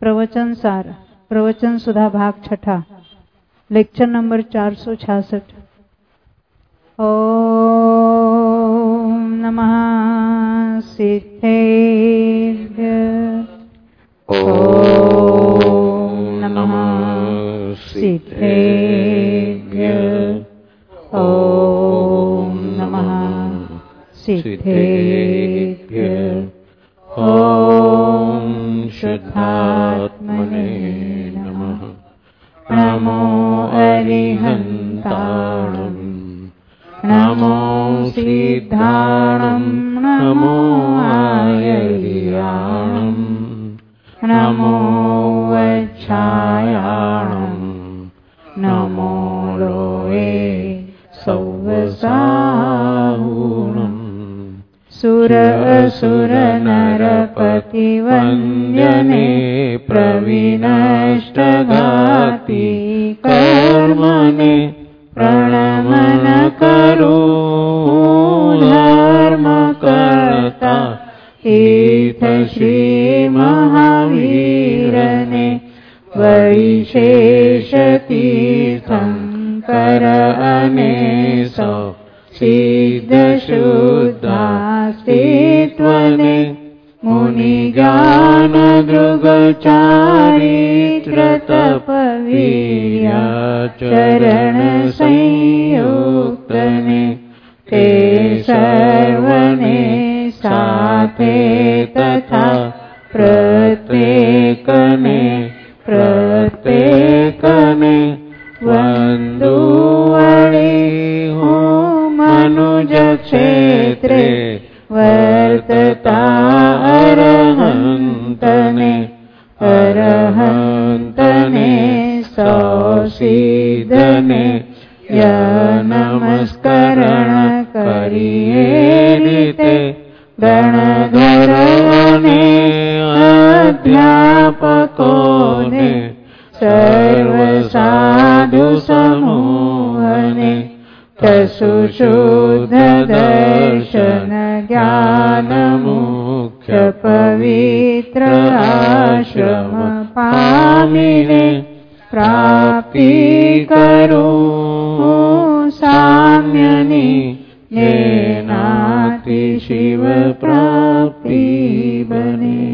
प्रवचन सार प्रवचन सुधा भाग छठा लेक्चर नंबर 466। ओम नमः सिद्धेभ्य। ओम नमः सिद्धेभ्य। ओम नमः सिद्धेभ्य। ओम शुद्धात्मने नमः। नमो अरिहन्ताणं नमो सिद्धाणं नमो आयर्याणं नमो वच्छायाणं नमो लोये सौवसाहुणम्। सुर असुर नरपति वन्द्यने प्रविनष्टघाती कर्मणे प्रणमन करो धर्म कर्ता तीर्थ श्री महावीरने वैशेष तीर्थंकर अनेसो सिद्ध शुद्धास्तित्वने मुनि ज्ञान दृग चारित्र तपवीर्य चरण संयुक्तने ते सर्वने साथे तथा प्रत्येकने वंदुवळी हो मनुज क्षेत्रे वर्तता अरहंतने सौसिद्धने य नमस्करण करिए रीते गणधरने अध्यापकोने सर्व साधु समूहने तसुशुद्ध दर्शन ज्ञान मुख्य पवित्र आश्रम पामिने प्राप्ति करो साम्यनि येनाति शिव प्राप्ति बने।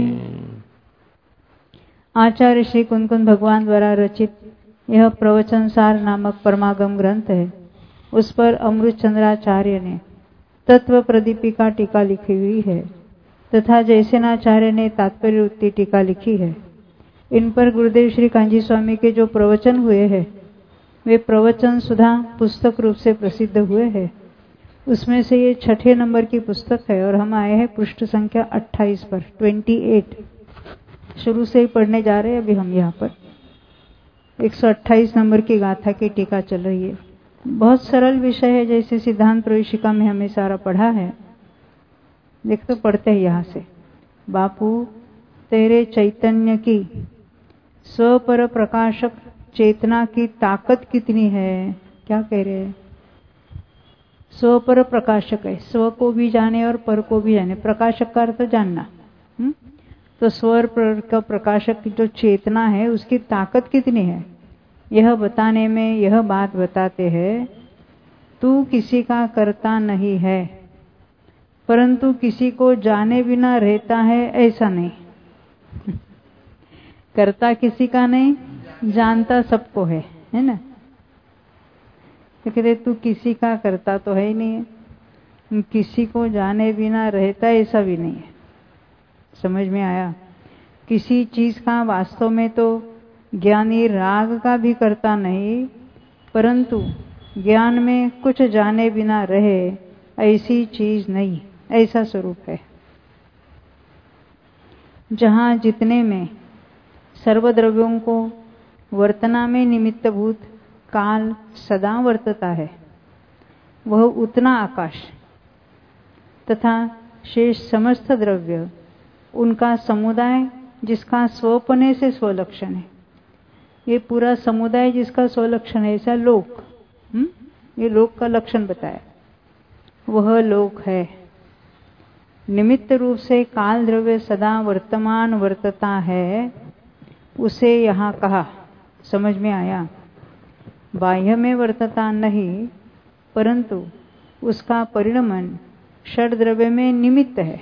आचार्य श्री कुंदकुंद भगवान द्वारा रचित यह प्रवचन सार नामक परमागम ग्रंथ है। उस पर अमृत चंद्राचार्य ने तत्व प्रदीपिका टीका लिखी हुई है तथा जयसेनाचार्य ने तात्पर्य उत्ती टीका लिखी है। इन पर गुरुदेव श्री कांजी स्वामी के जो प्रवचन हुए हैं वे प्रवचन सुधा पुस्तक रूप से प्रसिद्ध हुए हैं। उसमें से ये 6 नंबर की पुस्तक है और हम आए हैं पृष्ठ संख्या 28 पर 28 शुरू से ही पढ़ने जा रहे हैं। अभी हम यहाँ पर 128 नंबर की गाथा की टीका चल रही है। बहुत सरल विषय है, जैसे सिद्धांत प्रवेशिका में हमें सारा पढ़ा है। देख तो पढ़ते हैं यहाँ से। बापू तेरे चैतन्य की स्वपर प्रकाशक चेतना की ताकत कितनी है। क्या कह रहे हैं? स्वपर प्रकाशक है, स्व को भी जाने और पर को भी जाने। प्रकाशक का अर्थ जानना। तो स्वर का प्रकाशक की जो चेतना है उसकी ताकत कितनी है यह बताने में यह बात बताते हैं। तू किसी का करता नहीं है परंतु किसी को जाने बिना रहता है, ऐसा नहीं। करता किसी का नहीं, जानता सबको है ना। तो कहते तू किसी का करता तो है ही नहीं है, किसी को जाने बिना रहता ऐसा भी नहीं है। समझ में आया? किसी चीज का वास्तव में तो ज्ञानी राग का भी करता नहीं, परंतु ज्ञान में कुछ जाने बिना रहे ऐसी चीज नहीं, ऐसा स्वरूप है। जहाँ जितने में सर्वद्रव्यों को वर्तना में निमित्तभूत काल सदा वर्तता है, वह उतना आकाश तथा शेष समस्त द्रव्य उनका समुदाय जिसका स्वपने से स्वलक्षण है। ये पूरा समुदाय जिसका स्वलक्षण है, ऐसा लोक, ये लोक का लक्षण बताया, वह लोक है। निमित्त रूप से काल द्रव्य सदा वर्तमान वर्तता है, उसे यहाँ कहा, समझ में आया। बाह्य में वर्तता नहीं, परंतु उसका परिणमन षड द्रव्य में निमित्त है।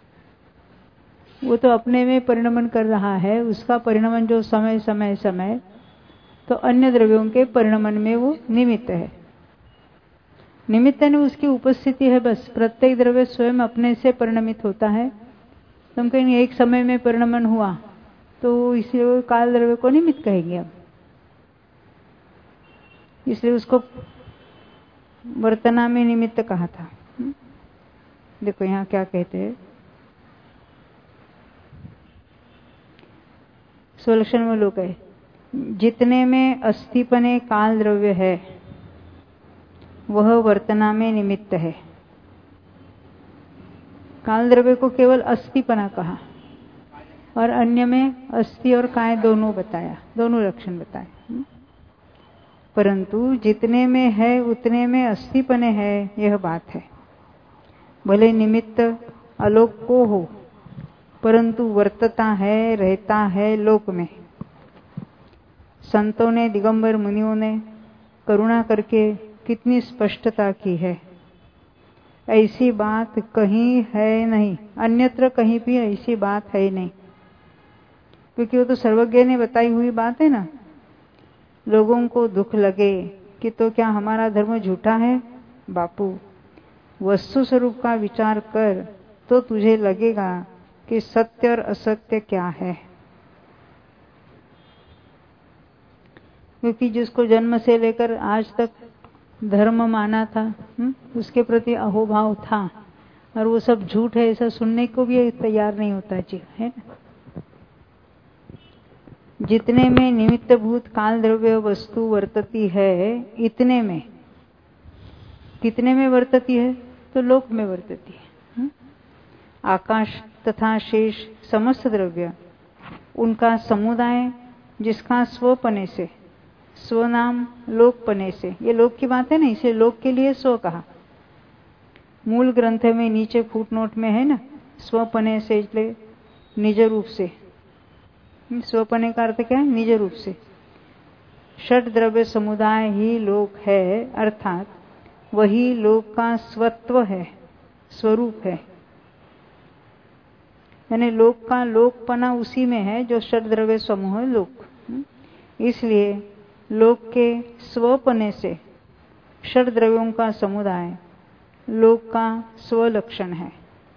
वो तो अपने में परिणमन कर रहा है, उसका परिणमन जो समय समय समय तो अन्य द्रव्यों के परिणमन में वो निमित्त है। निमित्त ने उसकी उपस्थिति है बस। प्रत्येक द्रव्य स्वयं अपने से परिणमित होता है। तुम कहेंगे एक समय में परिणमन हुआ तो इसलिए काल द्रव्य को निमित्त कहेंगे अब, इसलिए उसको वर्तना में निमित्त कहा था। देखो यहाँ क्या कहते हैं, स्वलक्षण में लोग है, जितने में अस्थिपने काल द्रव्य है वह वर्तना में निमित्त है। काल द्रव्य को केवल अस्थिपना कहा और अन्य में अस्थि और काय दोनों बताया, दोनों लक्षण बताए। परंतु जितने में है उतने में अस्थिपने है, यह बात है। भले निमित्त अलोक को हो, परंतु वर्तता है, रहता है लोक में। संतों ने, दिगंबर मुनियों ने करुणा करके कितनी स्पष्टता की है। ऐसी बात कहीं है नहीं, अन्यत्र कहीं भी ऐसी बात है नहीं, क्योंकि वो तो सर्वज्ञ ने बताई हुई बात है ना। लोगों को दुख लगे कि तो क्या हमारा धर्म झूठा है? बापू, वस्तु स्वरूप का विचार कर तो तुझे लगेगा कि सत्य और असत्य क्या है। क्योंकि जिसको जन्म से लेकर आज तक धर्म माना था, उसके प्रति अहोभाव था, और वो सब झूठ है ऐसा सुनने को भी तैयार नहीं होता जी, है ना। जितने में निमित्त भूत काल द्रव्य वस्तु वर्तती है, इतने में, कितने में वर्तती है? तो लोक में वर्तती है। आकाश तथा शेष समस्त द्रव्य, उनका समुदाय जिसका स्वपने से, स्वनाम लोकपने से, ये लोक की बात है ना, इसे लोक के लिए स्व कहा। मूल ग्रंथ में नीचे फुटनोट में है ना, स्वपने से इसलिए निज रूप से। स्वपने का अर्थ क्या है? निज रूप से। षड द्रव्य समुदाय ही लोक है, अर्थात वही लोक का स्वत्व है, स्वरूप है। यानी लोक का लोकपना उसी में है जो षड द्रव्य समूह लोक। इसलिए लोक के स्वपने से षड द्रव्यों का समुदाय लोक का स्वलक्षण है।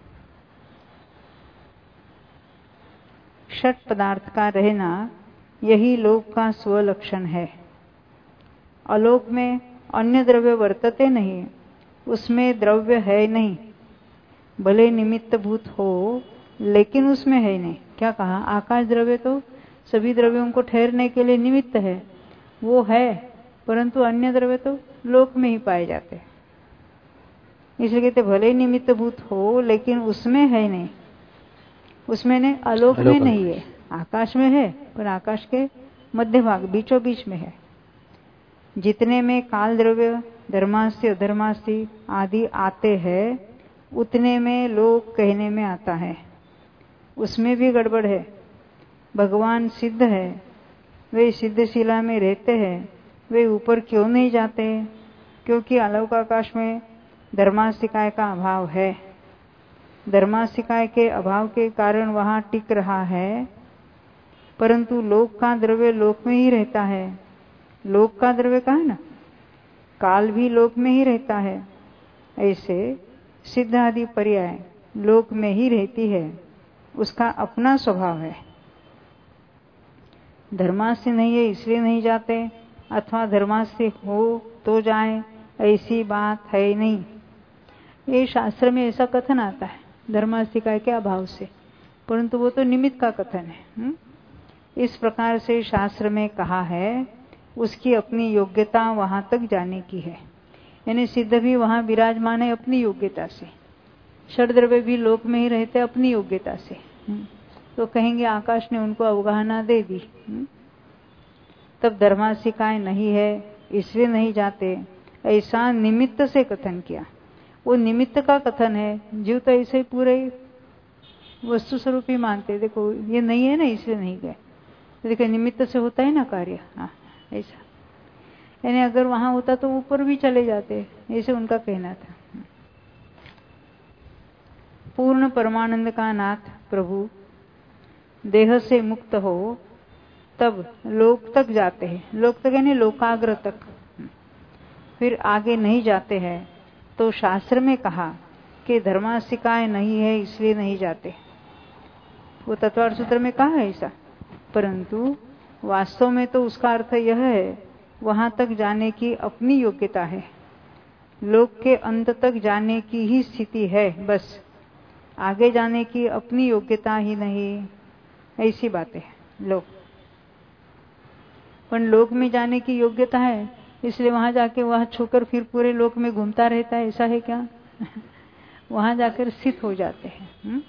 षट पदार्थ का रहना यही लोक का स्वलक्षण है। अलोक में अन्य द्रव्य वर्तते नहीं, उसमें द्रव्य है नहीं। भले निमित्त भूत हो, लेकिन उसमें है नहीं। क्या कहा? आकाश द्रव्य तो सभी द्रव्यों को ठहरने के लिए निमित्त है, वो है, परंतु अन्य द्रव्य तो लोक में ही पाए जाते हैं। इसलिए कहते भले निमित्त भूत हो, लेकिन उसमें है नहीं। उसमें नहीं, अलोक में नहीं है। आकाश में है, पर आकाश के मध्य भाग, बीचों बीच में है। जितने में काल द्रव्य धर्मास्ति अधर्मास्ति आदि आते हैं, उतने में लोक कहने में आता है। उसमें भी गड़बड़ है। भगवान सिद्ध है, वे सिद्धशिला में रहते हैं, वे ऊपर क्यों नहीं जाते? क्योंकि अलौक आकाश में धर्मास्तिकाय का अभाव है। धर्मास्तिकाय के अभाव के कारण वहां टिक रहा है, परंतु लोक का द्रव्य लोक में ही रहता है। लोक का द्रव्य कहा ना, काल भी लोक में ही रहता है। ऐसे सिद्ध आदि पर्याय लोक में ही रहती है, उसका अपना स्वभाव है। धर्मास्ति नहीं है इसलिए नहीं जाते, अथवा धर्मास्ति हो तो जाए, ऐसी बात है नहीं। ये शास्त्र में ऐसा कथन आता है धर्मास्तिकाय के अभाव से, परंतु वो तो निमित्त का कथन है। इस प्रकार से शास्त्र में कहा है, उसकी अपनी योग्यता वहां तक जाने की है। यानी सिद्ध भी वहां विराजमान है अपनी योग्यता से, षड द्रव्य भी लोक में ही रहते अपनी योग्यता से। तो कहेंगे आकाश ने उनको अवगाहना दे दी, तब धर्मास्तिकाय नहीं है इसलिए नहीं जाते, ऐसा निमित्त से कथन किया। वो निमित्त का कथन है। जीव तो ऐसे पूरे वस्तु स्वरूप ही मानते, देखो ये नहीं है ना इसलिए नहीं गए। देखिए निमित्त से होता है ना कार्य, हाँ ऐसा। यानी अगर वहां होता तो ऊपर भी चले जाते, ऐसे उनका कहना था। पूर्ण परमानंद का नाथ प्रभु देह से मुक्त हो तब लोक तक जाते हैं। लोक तक यानी लोकाग्र तक, फिर आगे नहीं जाते हैं। तो शास्त्र में कहा कि धर्मासिकाएं नहीं है इसलिए नहीं जाते, वो तत्वार्थ सूत्र में कहा है ऐसा। परंतु वास्तव में तो उसका अर्थ यह है वहां तक जाने की अपनी योग्यता है, लोक के अंत तक जाने की ही स्थिति है, बस आगे जाने की अपनी योग्यता ही नहीं, ऐसी बातें हैं लोक। पर लोक में जाने की योग्यता है इसलिए वहां जाके वहां छूकर फिर पूरे लोक में घूमता रहता है, ऐसा है क्या? वहां जाकर स्थित हो जाते हैं।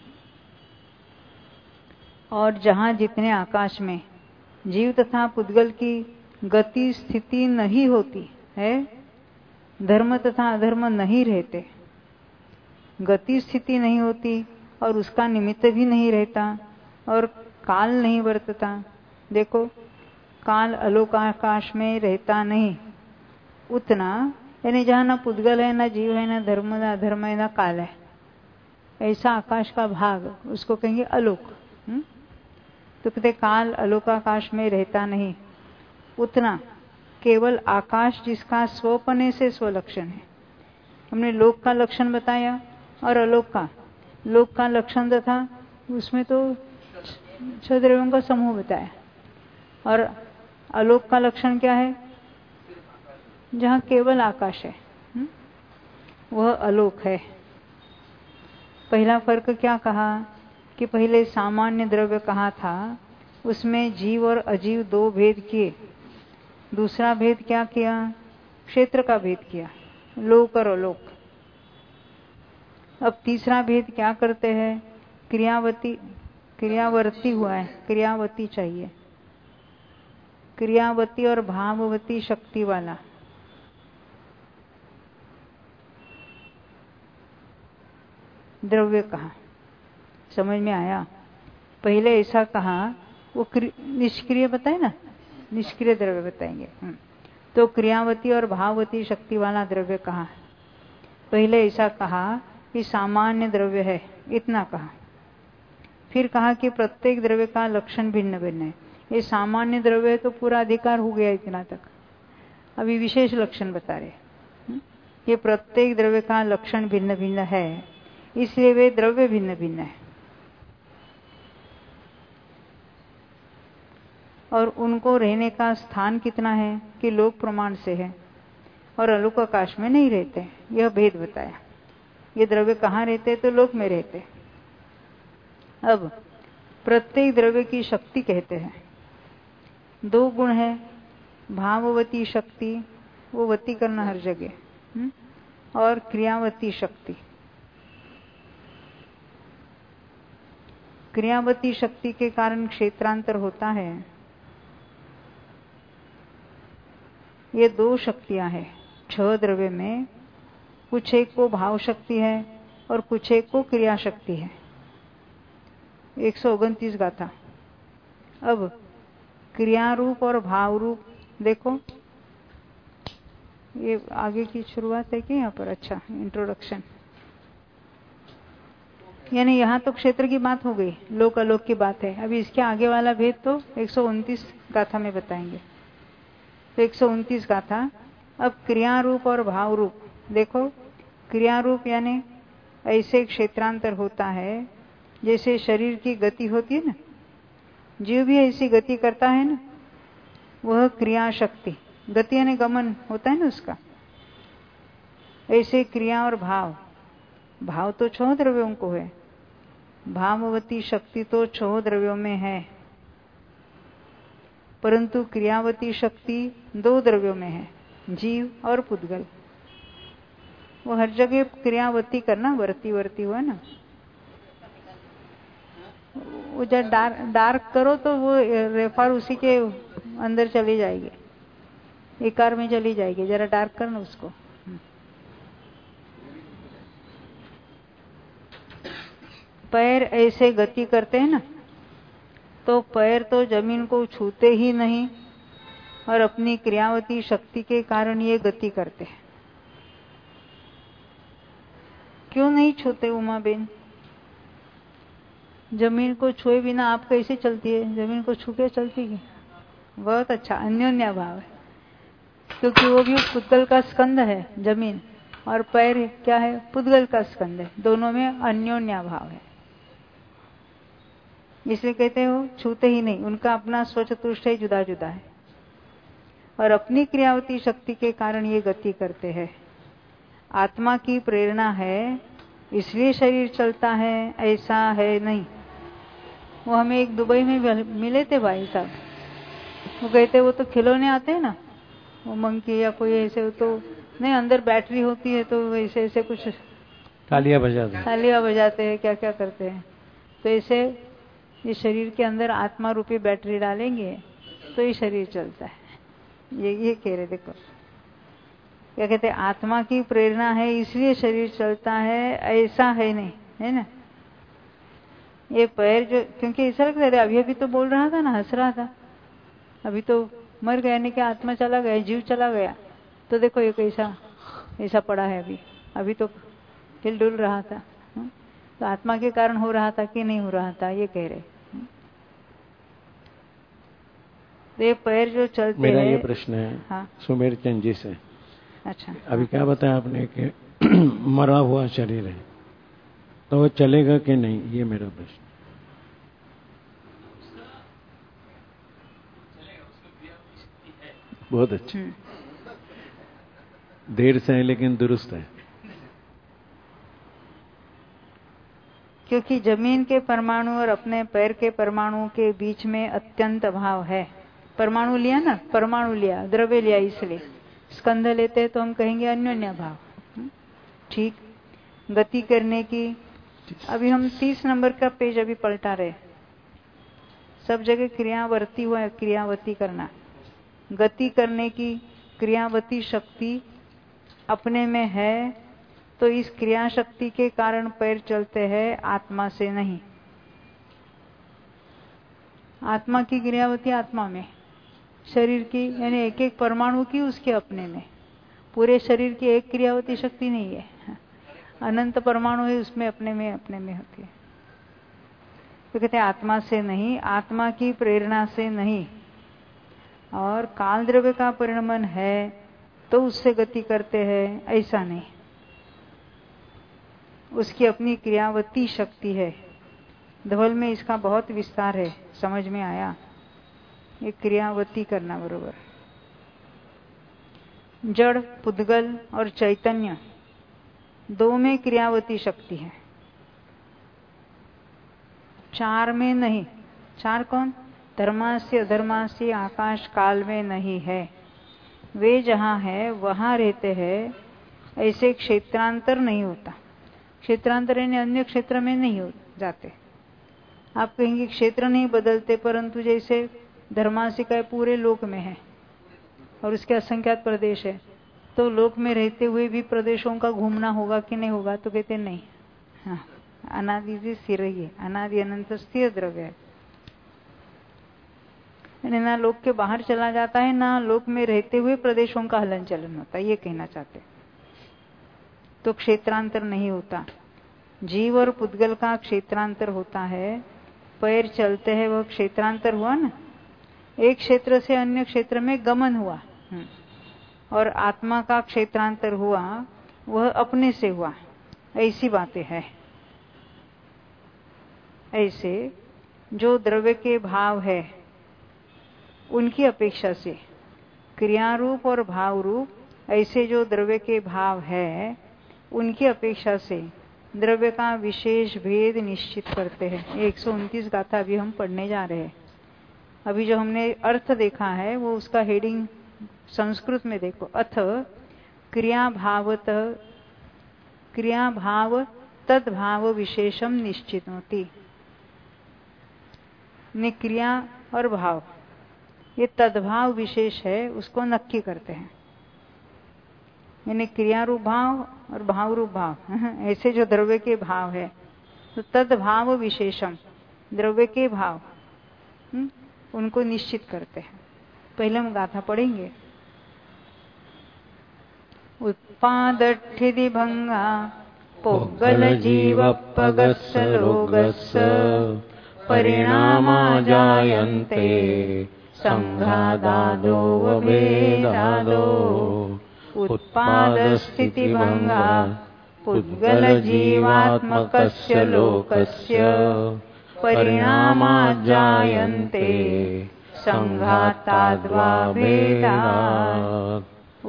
और जहां जितने आकाश में जीव तथा पुद्गल की गति स्थिति नहीं होती है, धर्म तथा अधर्म नहीं रहते, गति स्थिति नहीं होती और उसका निमित्त भी नहीं रहता और काल नहीं वर्तता। देखो काल अलोकाकाश में रहता नहीं उतना, यानी जहाँ ना पुद्गल है, ना जीव है, ना धर्म, ना अधर्म है, ना काल है, ऐसा आकाश का भाग उसको कहेंगे अलोक। तो कहते काल अलोकाकाश में रहता नहीं उतना, केवल आकाश जिसका स्वपने से स्वलक्षण है। हमने लोक का लक्षण बताया और अलोक का। लोक का लक्षण था उसमें तो 6 द्रव्यों का समूह बताया, और अलोक का लक्षण क्या है? जहाँ केवल आकाश है, वह अलोक है। पहला फर्क क्या कहा कि पहले सामान्य द्रव्य कहा था, उसमें जीव और अजीव 2 भेद किए। दूसरा भेद क्या किया? क्षेत्र का भेद किया, लोक और अलोक। अब तीसरा भेद क्या करते हैं? क्रियावर्ती हुआ है, क्रियावती चाहिए, क्रियावती और भाववती शक्ति वाला। द्रव्य कहा, समझ में आया? पहले ऐसा कहा, वो निष्क्रिय बताए ना, निष्क्रिय द्रव्य बताएंगे। तो क्रियावती और भाववती शक्ति वाला द्रव्य कहा। पहले ऐसा कहा कि सामान्य द्रव्य है, इतना कहा। फिर कहा कि प्रत्येक द्रव्य का लक्षण भिन्न भिन्न है। ये सामान्य द्रव्य है तो पूरा अधिकार हो गया इतना तक। अभी विशेष लक्षण बता रहे। ये प्रत्येक द्रव्य का लक्षण भिन्न भिन्न है, इसलिए वे द्रव्य भिन्न भिन्न है। और उनको रहने का स्थान कितना है कि लोक प्रमाण से है और अलोक आकाश में नहीं रहते, यह भेद बताया। ये द्रव्य कहाँ रहते? तो लोक में रहते। अब प्रत्येक द्रव्य की शक्ति कहते हैं। 2 गुण है, भाववती शक्ति, वो वती करना हर जगह, और क्रियावती शक्ति। क्रियावती शक्ति के कारण क्षेत्रांतर होता है। ये 2 शक्तियां हैं 6 द्रव्य में, कुछ एक को भाव शक्ति है और कुछ एक को क्रिया शक्ति है। 129 गाथा। अब क्रिया रूप और भाव रूप देखो, ये आगे की शुरुआत है कि यहाँ पर? अच्छा, इंट्रोडक्शन। यानी यहाँ तो क्षेत्र की बात हो गई, लोक अलोक की बात है। अभी इसके आगे वाला भेद तो 129 गाथा में बताएंगे। तो 129 गाथा। अब क्रिया रूप और भाव रूप देखो। क्रिया रूप यानी ऐसे क्षेत्रांतर होता है जैसे शरीर की गति होती है ना, जीव भी ऐसी गति करता है ना, वह क्रिया शक्ति। गति यानी गमन होता है ना उसका। ऐसे क्रिया और भाव, भाव तो 6 द्रव्यों को है, भाववती शक्ति तो 6 द्रव्यों में है, परंतु क्रियावती शक्ति 2 द्रव्यों में है, जीव और पुद्गल। वो हर जगह क्रियावती करना, वर्ती वर्ती हुआ ना। वो जब डार्क करो तो वो रेफार उसी के अंदर चली जाएगी, इकार में चली जाएगी। जरा डार्क करना उसको। पैर ऐसे गति करते हैं ना, तो पैर तो जमीन को छूते ही नहीं और अपनी क्रियावती शक्ति के कारण ये गति करते हैं। क्यों नहीं छूते उमा बेन? जमीन को छुए बिना आप कैसे चलती है? जमीन को छू के चलती है। बहुत अच्छा, अन्योन्या भाव है, क्योंकि वो भी पुद्गल का स्कंद है जमीन, और पैर क्या है? पुद्गल का स्कंद है। दोनों में अन्योन्या भाव है, इसलिए कहते हो छूते ही नहीं। उनका अपना स्वचतुष्टय जुदा जुदा है और अपनी क्रियावती शक्ति के कारण ये गति करते हैं। आत्मा की प्रेरणा है इसलिए शरीर चलता है, ऐसा है नहीं। वो हमें एक दुबई में मिले थे भाई साहब, वो कहते वो तो खिलौने आते हैं ना, वो मंकी या कोई ऐसे, तो नहीं अंदर बैटरी होती है, तो ऐसे ऐसे कुछ तालियां बजाते हैं, क्या क्या करते हैं। तो ऐसे ये शरीर के अंदर आत्मा रूपी बैटरी डालेंगे तो ये शरीर चलता है। ये कह रहे, देखो क्या कहते हैं, आत्मा की प्रेरणा है इसलिए शरीर चलता है, ऐसा है नहीं, है ना। ये पैर जो, क्योंकि ऐसा लगता है अभी अभी तो बोल रहा था ना, हंस रहा था, अभी तो मर गया नहीं कि आत्मा चला गया, जीव चला गया, तो देखो ये कैसा ऐसा पड़ा है। अभी तो हिल डुल रहा था, तो आत्मा के कारण हो रहा था कि नहीं हो रहा था, ये कह रहे। तो ये पैर जो चलते हैं। मेरा ये प्रश्न है, हाँ? सुमेर चंद जी से। अच्छा, अभी क्या बताया आपने कि मरा हुआ शरीर है, तो वो चलेगा कि नहीं, ये मेरा प्रश्न। बहुत अच्छा, देर से है लेकिन दुरुस्त है। क्योंकि जमीन के परमाणु और अपने पैर के परमाणु के बीच में अत्यंत अभाव है। परमाणु लिया ना, परमाणु लिया, द्रव्य लिया, इसलिए स्कंध लेते तो हम कहेंगे अन्योन्य भाव। ठीक, गति करने की, अभी हम 30 नंबर का पेज अभी पलटा रहे, सब जगह क्रियावर्ती हुआ है, क्रियावती करना। गति करने की क्रियावती शक्ति अपने में है, तो इस क्रिया शक्ति के कारण पैर चलते हैं, आत्मा से नहीं। आत्मा की क्रियावती आत्मा में, शरीर की यानी एक एक परमाणु की उसके अपने में, पूरे शरीर की एक क्रियावती शक्ति नहीं है, अनंत परमाणु है उसमें, अपने में होती है। तो कहते हैं आत्मा से नहीं, आत्मा की प्रेरणा से नहीं, और काल द्रव्य का परिणमन है तो उससे गति करते हैं, ऐसा नहीं। उसकी अपनी क्रियावती शक्ति है। धवल में इसका बहुत विस्तार है, समझ में आया? ये क्रियावती करना बरोबर। जड़, पुद्गल और चैतन्य दो में क्रियावती शक्ति है, चार में नहीं। चार कौन? धर्मास्य अधर्मास्य आकाश काल में नहीं है। वे जहां है वहां रहते हैं, ऐसे क्षेत्रांतर नहीं होता। क्षेत्रांतर यानी अन्य क्षेत्र में नहीं हो जाते। आप कहेंगे क्षेत्र नहीं बदलते, परंतु जैसे धर्मास्य का पूरे लोक में है और उसके असंख्यात प्रदेश है, तो लोक में रहते हुए भी प्रदेशों का घूमना होगा कि नहीं होगा? तो कहते नहीं। हाँ, अनादि से स्थिर है, अनादि अनंत स्थिर द्रव्य है, ना लोक के बाहर चला जाता है, ना लोक में रहते हुए प्रदेशों का हलन चलन होता है, ये कहना चाहते। तो क्षेत्रांतर नहीं होता। जीव और पुद्गल का क्षेत्रांतर होता है। पैर चलते हैं, वह क्षेत्रांतर हुआ ना, एक क्षेत्र से अन्य क्षेत्र में गमन हुआ। और आत्मा का क्षेत्रांतर हुआ, वह अपने से हुआ। ऐसी बातें हैं। ऐसे जो द्रव्य के भाव है उनकी अपेक्षा से क्रिया रूप और भाव रूप, ऐसे जो द्रव्य के भाव है उनकी अपेक्षा से द्रव्य का विशेष भेद निश्चित करते हैं। 129 गाथा अभी हम पढ़ने जा रहे हैं। अभी जो हमने अर्थ देखा है वो उसका हेडिंग संस्कृत में देखो। अथ क्रिया भाव तद्भाव विशेषम निश्चित होती। क्रिया और भाव ये तद्भाव विशेष है, उसको नक्की करते हैं। यानी क्रिया रूप भाव और भाव रूप भाव, ऐसे जो द्रव्य के भाव है, तो तद्भाव विशेषम, द्रव्य के भाव उनको निश्चित करते हैं। पहले हम गाथा पढ़ेंगे। उत्पादठिति भंगा पोग्गल जीवप्पगस्स लोगस्स परिणामा जायन्ते संघादादो भेदादो। उत्पादस्थिति भंगा पुद्गल जीवात्मकस्य लोकस्य परिणामा जायन्ते संघाताद्वा भेदात्।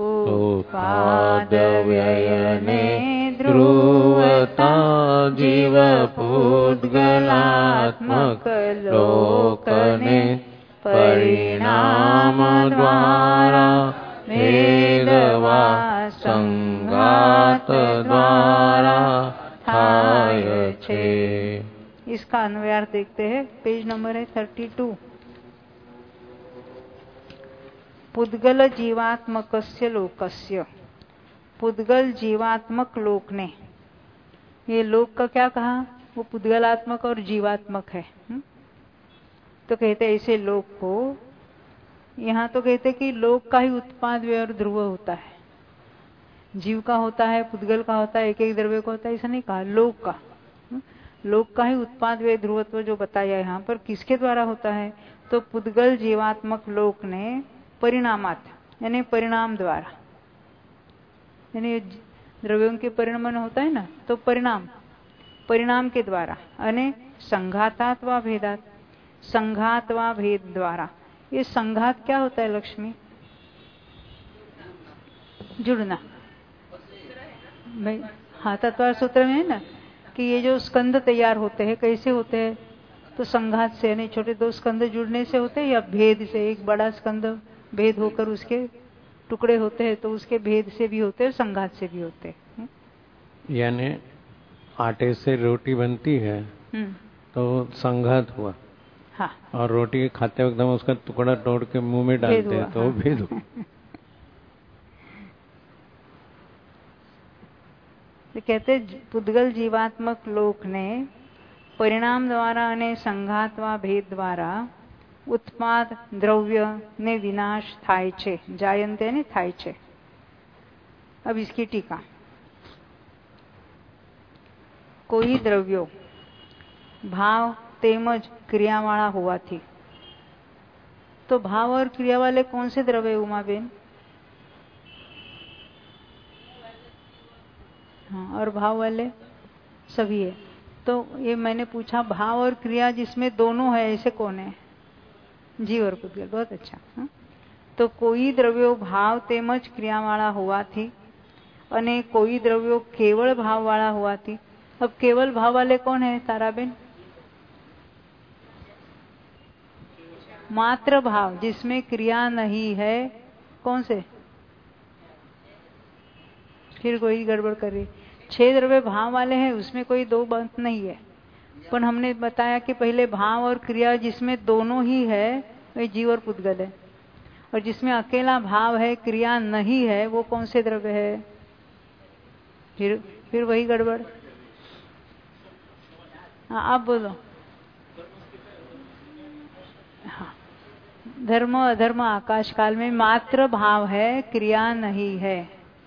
उपादव्ययने ध्रुवता जीवपुद्गलात्मकलोकने परिणामद्वारा भेदवा संघातद्वारा थाय छे। इसका अन्वयार्थ देखते हैं। पेज नंबर है 32। पुद्गल जीवात्मकस्य लोकस्य, पुद्गल जीवात्मक लोक ने, ये लोक का क्या कहा? वो पुद्गलात्मक और जीवात्मक है। तो कहते ऐसे लोक को, यहाँ तो कहते कि लोक का ही उत्पाद व्यय और ध्रुव होता है। जीव का होता है, पुद्गल का होता है, एक एक द्रव्य का होता है, ऐसा नहीं कहा। लोक का, लोक का ही उत्पाद व्यय ध्रुवत्व जो बताया यहाँ पर किसके द्वारा होता है? तो पुद्गल जीवात्मक लोक ने परिणामात, यानी परिणाम द्वारा, यानी द्रव्यों के परिणमन होता है ना, तो परिणाम, परिणाम के द्वारा, यानी संघातात व भेदात, संघात व भेद द्वारा। ये संघात क्या होता है लक्ष्मी? जुड़ना। भाई हाँ, तत्व सूत्र में है ना कि ये जो स्कंद तैयार होते हैं कैसे होते हैं? तो संघात से, यानी छोटे दो स्कंद जुड़ने से होते हैं, या भेद से, एक बड़ा स्कंद भेद होकर उसके टुकड़े होते हैं, तो उसके भेद से भी होते हैं, संघात से भी होते हैं। यानी आटे से रोटी बनती है तो संघात हुआ। हाँ। और रोटी खाते वक्त हम उसका टुकड़ा तोड़ के मुंह में डालते हैं तो हाँ। भेद हुआ। तो कहते पुद्गल जीवात्मक लोक ने परिणाम द्वारा અને સંઘાત वा भेद द्वारा उत्पाद द्रव्य ने विनाश થાય છે, જાયંતે ને થાય છે। अब इसकी टीका। કોઈ દ્રવ્યો ભાવ તેમજ ક્રિયાવાળા હોવાથી, तो भाव और क्रिया वाले कौन से द्रव्य उमा बेन? हाँ, और भाव वाले सभी है। तो ये मैंने पूछा भाव और क्रिया जिसमें दोनों है ऐसे कौन है? जीव और पुद्गल। बहुत अच्छा। हाँ? तो कोई द्रव्यो भाव तेमज क्रियावाળા હોવાથી અને कोई द्रव्यो केवल भाव वाला होवाથી। अब केवल भाव वाले कौन है ताराबेन? मात्र भाव जिसमें क्रिया नहीं है, कौन से? फिर कोई गड़बड़ कर रही। 6 द्रव्य भाव वाले हैं, उसमें कोई दो बात नहीं है, पर हमने बताया कि पहले भाव और क्रिया जिसमें दोनों ही है वही जीव और पुद्गल है, और जिसमें अकेला भाव है क्रिया नहीं है वो कौन से द्रव्य है? फिर वही गड़बड़। हाँ, आप बोलो। हाँ, धर्म अधर्म आकाश काल में मात्र भाव है, क्रिया नहीं है।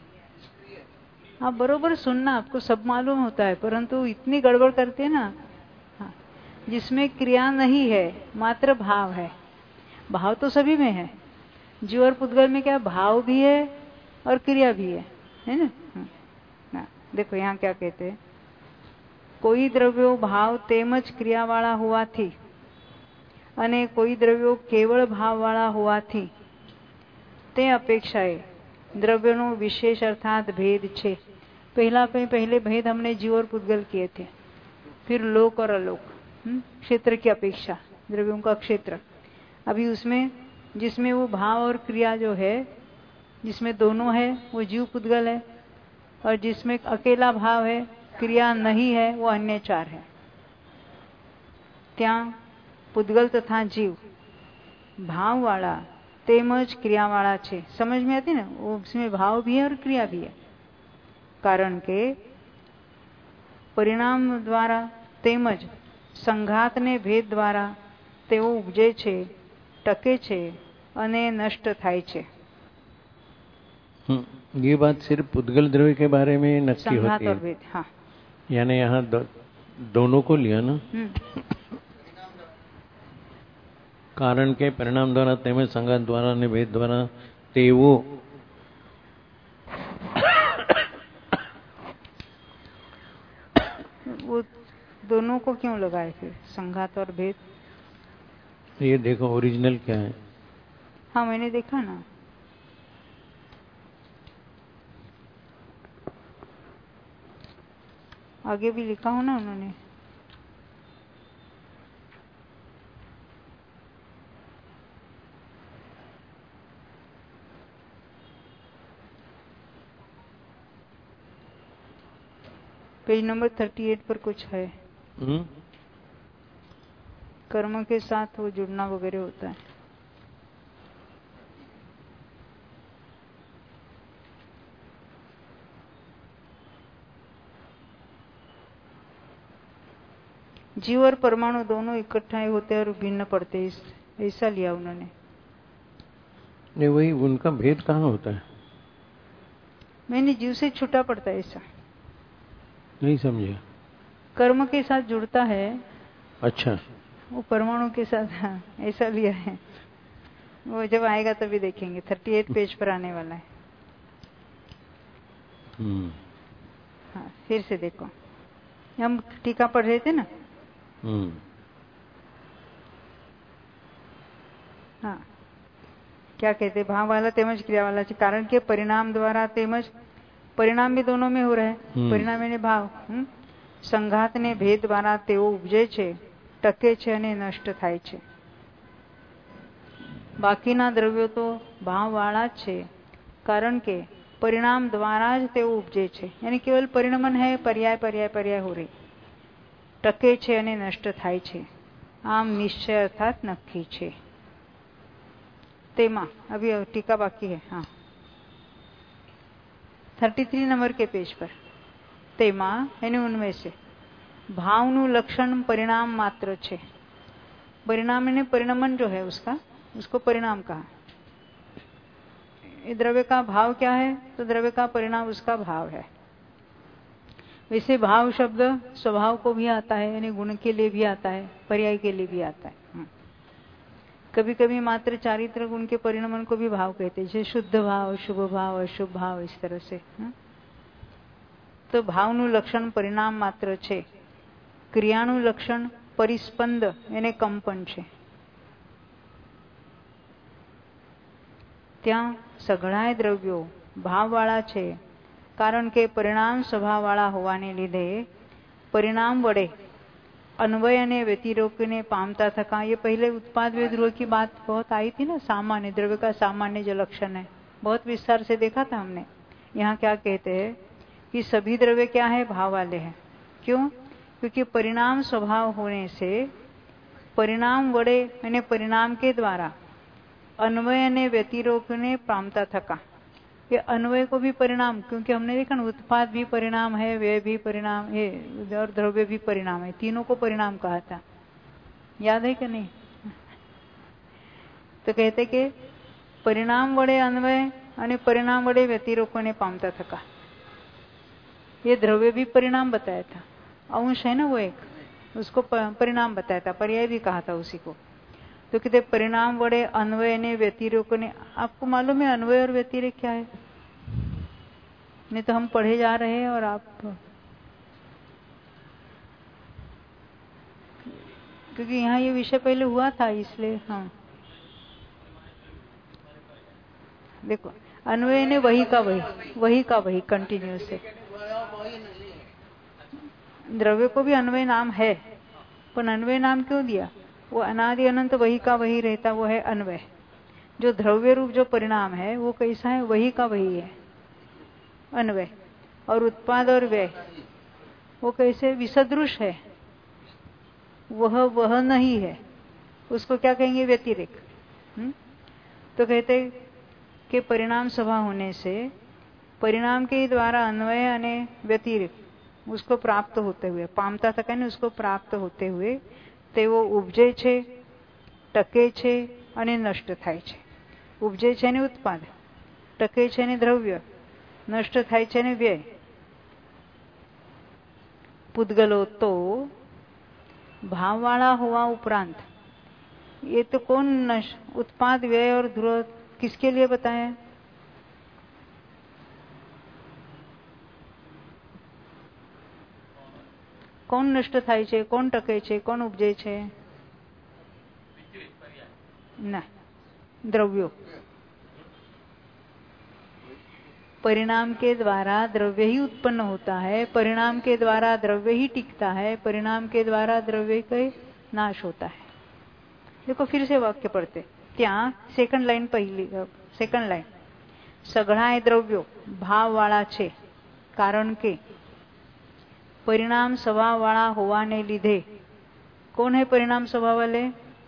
आप बरोबर सुनना, आपको सब मालूम होता है, परंतु इतनी गड़बड़ करते हैं ना। हाँ, जिसमें क्रिया नहीं है, मात्र भाव है। भाव तो सभी में है, जीव और पुद्गल में क्या भाव भी है और क्रिया भी है ना। हाँ, देखो यहाँ क्या कहते हैं। कोई द्रव्यो भाव तेमज क्रिया वाला होवाથી અને કોઈ દ્રવ્યો કેવળ ભાવ વાળા હોવાથી તે અપેક્ષાએ द्रव्यों विशेष अर्थात भेद छे। पहले भेद हमने जीव और पुद्गल किए थे, फिर लोक और अलोक, क्षेत्र की अपेक्षा, द्रव्यों का क्षेत्र। अभी उसमें जिसमें वो भाव और क्रिया जो है, जिसमें दोनों है वो जीव पुद्गल है, और जिसमें अकेला भाव है क्रिया नहीं है वो अन्य 4 है। त्या पुद्गल तथा जीव भाव वाला तेमज क्रिया वाला छे। समझ में आती ना, उसमें भाव भी है और क्रिया भी है, कारण के परिणाम द्वारा तेमज संघात ने भेद द्वारा તેઓ ઉપજે છે, ટકે છે અને નષ્ટ થાય છે. ये बात सिर्फ पुद्गल द्रव्य के बारे में नक्की संघात होती है. और भेद. हाँ, यानी यहाँ दोनों को लिया ना. कारण के परिणाम द्वारा તેમજ સંઘાત द्वारा અને भेद द्वारा તેઓ वो दोनों को क्यों लगाए फिर संघात और भेद? ये देखो ओरिजिनल क्या है. हाँ, मैंने देखा ना. आगे भी लिखा हो ना उन्होंने. पेज नंबर 38 पर कुछ है. कर्म के साथ वो जुड़ना वगैरह होता है. जीव और परमाणु दोनों इकट्ठा होते हैं और भिन्न पड़ते हैं, ऐसा लिया उन्होंने. नहीं, वही उनका भेद कहाँ होता है? मैंने जीव से छूटा पड़ता है, ऐसा नहीं समझा. कर्म के साथ जुड़ता है. अच्छा, वो परमाणु के साथ. हाँ, ऐसा लिया है. वो जब आएगा तभी देखेंगे. 38 पेज पर आने वाला है. हाँ, फिर से देखो. हम टीका पढ़ रहे थे ना. हाँ, क्या कहते भाव वाला तेमज क्रिया वाला છે. कारण के परिणाम द्वारा तेमज परिणाम भी दोनों में हो रहा है. परिणाम यानी भाव. संघात ने भेद द्वारा તેઓ ઉપજે છે, ટકે છે અને નષ્ટ થાય છે. બાકીના દ્રવ્યો તો ભાવ વાળા જ છે, કારણ કે परिणाम द्वारा જ તેઓ ઉપજે છે. यानी केवल परिणमन है, पर्याय पर्याय पर्याय हो रही. ટકે છે અને નષ્ટ થાય છે. આમ નિશ્ચય अर्थात नक्की છે. तेमा अभी टीका बाकी है. हाँ, 33 नंबर के पेज पर. तेमा यानी उनमें से भावनु लक्षण परिणाम मात्र छे. परिणाम यानी परिणमन जो है उसका, उसको परिणाम कहा. द्रव्य का भाव क्या है? तो द्रव्य का परिणाम उसका भाव है. वैसे भाव शब्द स्वभाव को भी आता है, यानी गुण के लिए भी आता है, पर्याय के लिए भी आता है. कभी कभी मात्र चारित्र गुण के परिणमन को भी भाव कहते हैं, जैसे शुद्ध भाव, शुभ भाव, अशुभ भाव, इस तरह से. तो भावनु लक्षण परिणाम मात्र छे. क्रियानु लक्षण परिस्पंद यानी कंपन छे. ત્યાં સઘળાય દ્રવ્યો ભાવવાળા છે, કારણ કે પરિણામ સ્વભાવવાળા હોવાને લીધે परिणाम वड़े अन्वय ने व्यतिरोक ने पामता थका. ये पहले उत्पाद विद्रोह की बात बहुत आई थी ना. सामान्य द्रव्य का सामान्य जो लक्षण है, बहुत विस्तार से देखा था हमने. यहाँ क्या कहते हैं कि सभी द्रव्य क्या है? भाव वाले हैं. क्यों? क्योंकि परिणाम स्वभाव होने से परिणाम वड़े यानी परिणाम के द्वारा अन्वय ने व्यतिरोक ने पामता थका. ये अन्वय को भी परिणाम, क्योंकि हमने देखा ना उत्पाद भी परिणाम है, व्यय भी परिणाम है और द्रव्य भी परिणाम है. तीनों को परिणाम कहा था. याद है कि नहीं? तो कहते कि परिणाम वड़े अन्वय અને परिणाम वड़े व्यतिरोकों ने पामता थका. ये द्रव्य भी परिणाम बताया था. अंश है ना वो एक, उसको परिणाम बताया था. पर्याय भी कहा था उसी को. तो कहते परिणाम वड़े अन्वय ने व्यतिरेक ने. आपको मालूम है अन्वय और व्यतिरेक क्या है? नहीं तो हम पढ़े जा रहे हैं और आप, क्योंकि यहाँ ये विषय पहले हुआ था इसलिए. हाँ, देखो अन्वय ने वही का वही, वही का वही कंटिन्यूस है. द्रव्य को भी अन्वय नाम है, पर अन्वय नाम क्यों दिया? वो अनादि अनंत वही का वही रहता, वो है अन्वय. जो द्रव्य रूप जो परिणाम है वो कैसा है? वही का वही है अन्वय. और उत्पाद और व्यय वो कैसे? विसदृश है, वह नहीं है. उसको क्या कहेंगे? व्यतिरेक. तो कहते कि परिणाम स्वभाव होने से परिणाम के द्वारा अन्वय અને व्यतिरेक उसको प्राप्त होते हुए, पामता था कहने उसको प्राप्त होते हुए તેઓ ઉપજે છે, ટકે છે અને નષ્ટ થાય છે. ઉપજે છે ને ઉત્પાદ, ટકે છે ને દ્રવ્ય, નષ્ટ થાય છે ને વ્યય. પૂતગલો તો भाववाला हुआ उपरांत, ये तो कौन उत्पाद व्यय और ध्रुव किसके लिए बताया? कौन नष्ट થાય છે, કોણ ટકે છે, કોણ ઉપજે છે? ना, द्रव्यो. परिणाम के द्वारा द्रव्य ही उत्पन्न होता है, परिणाम के द्वारा द्रव्य ही टिकता है, परिणाम के द्वारा द्रव्य का नाश होता है. देखो फिर से वाक्य पढ़ते. त्या सेकंड लाइन पहली, सेकंड लाइन, सगळाय द्रव्यो भाववाળા છે કારણ કે परिणाम स्वभाववाળા હોવાને લીધે. कौन है परिणाम स्वभाव वाले?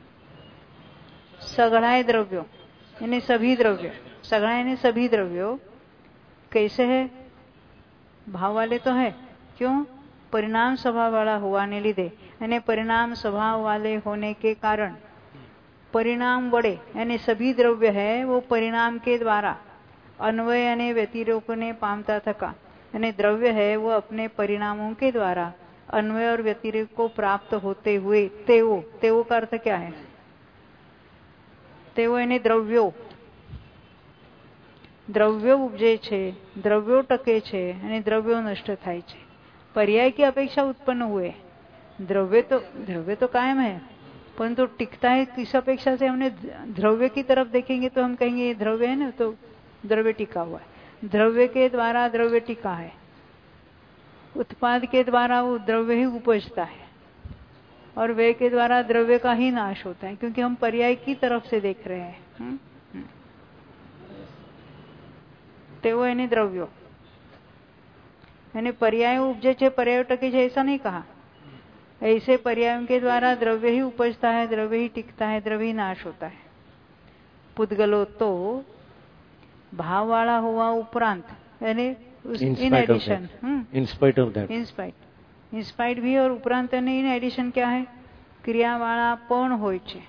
सगळाय द्रव्यो यानी सभी द्रव्य, सगळा यानी सभी द्रव्यो कैसे है? भाव वाले तो है. क्यों? परिणाम स्वभाव वाला होवाने લીધે. અને परिणाम स्वभाव वाले होने के कारण परिणाम वड़े यानी सभी द्रव्य है वो परिणाम के द्वारा अन्वय અને व्यतिरेकोने पामता थका, અને द्रव्य है वो अपने परिणामों के द्वारा अन्वय और व्यतिरेक को प्राप्त होते हुए तेवो. तेवो का अर्थ क्या है? तेवो यानी द्रव्यो. द्रव्यो उपजे છે, द्रव्यो टके છે અને द्रव्यो नष्ट થાય છે. पर्याय की अपेक्षा उत्पन्न हुए. द्रव्य तो कायम है, परंतु टिकता है किस अपेक्षा से? हमने द्रव्य की तरफ देखेंगे तो हम कहेंगे ये द्रव्य है ना, तो द्रव्य टिका हुआ है. द्रव्य के द्वारा द्रव्य टिका है, उत्पाद के द्वारा वो द्रव्य ही उपजता है और व्यय के द्वारा द्रव्य का ही नाश होता है, क्योंकि हम पर्याय की तरफ से देख रहे हैं. तेवो यानी द्रव्यो यानी पर्याय उपजे છે, पर्याय टके છે ऐसा नहीं कहा. ऐसे पर्यायों के द्वारा द्रव्य ही उपजता है, द्रव्य ही टिकता है, द्रव्य ही नाश होता है. पूतगलो तो भाववाला हुआ उपरांत यानी in addition, in spite of that, in spite भी और उपरांत यानी इन एडिशन क्या है? क्रियावाला पण હોય છે.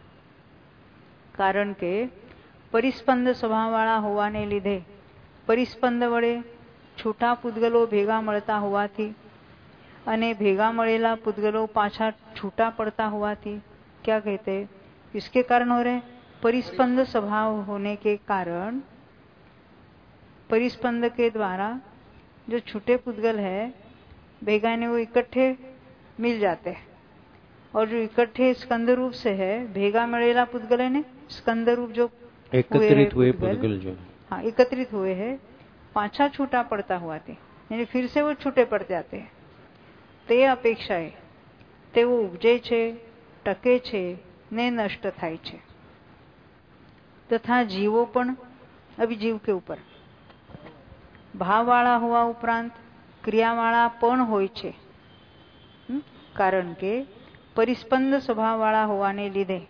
કારણ કે પરિસ્પંદ સ્વભાવવાળા હોવાને લીધે પરિસ્પંદ વડે છૂટા પૂતગલો ભેગા મળતા હોવાથી અને ભેગા મળેલા પૂતગલો પાછા છૂટા પડતા હોવાથી क्या कहते हैं? किसके कारण हो रहे? परिस्पंद स्वभाव होने के कारण, परिस्पंद के द्वारा जो छूटे पूतगल है भेगा ने वो इकट्ठे मिल जाते हैं, और जो इकट्ठे स्कंद रूप से है भेगा मिलेला पूतगल है ने स्कंद रूप जो एकत्रित हुए पूतगल जो, हाँ एकत्रित हुए हैं, पाछा छूटा पड़ता हुआ थे यानी फिर से वो छूटे पड़ जाते हैं. ते अपेक्षाए तेवो उपजे છે, ટકે છે ने नष्ट થાય છે. तथा जीवो पण, अभी जीव के ऊपर भाववाળા હોવા ઉપરાંત ક્રિયાવાળા પણ હોય છે. કારણ કે પરિસ્પંદ સ્વભાવવાળા હોવાને લીધે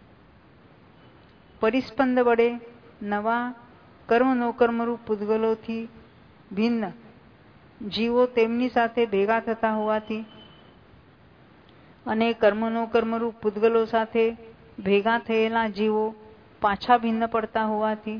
પરિસ્પંદ વડે નવા કર્મ નોકર્મરૂપ પૂતગલોથી ભિન્ન જીવો તેમની સાથે ભેગા થતા હોવાથી અને કર્મનો કર્મરૂપ પૂતગલો સાથે ભેગા થયેલા જીવો પાછા ભિન્ન પડતા હોવાથી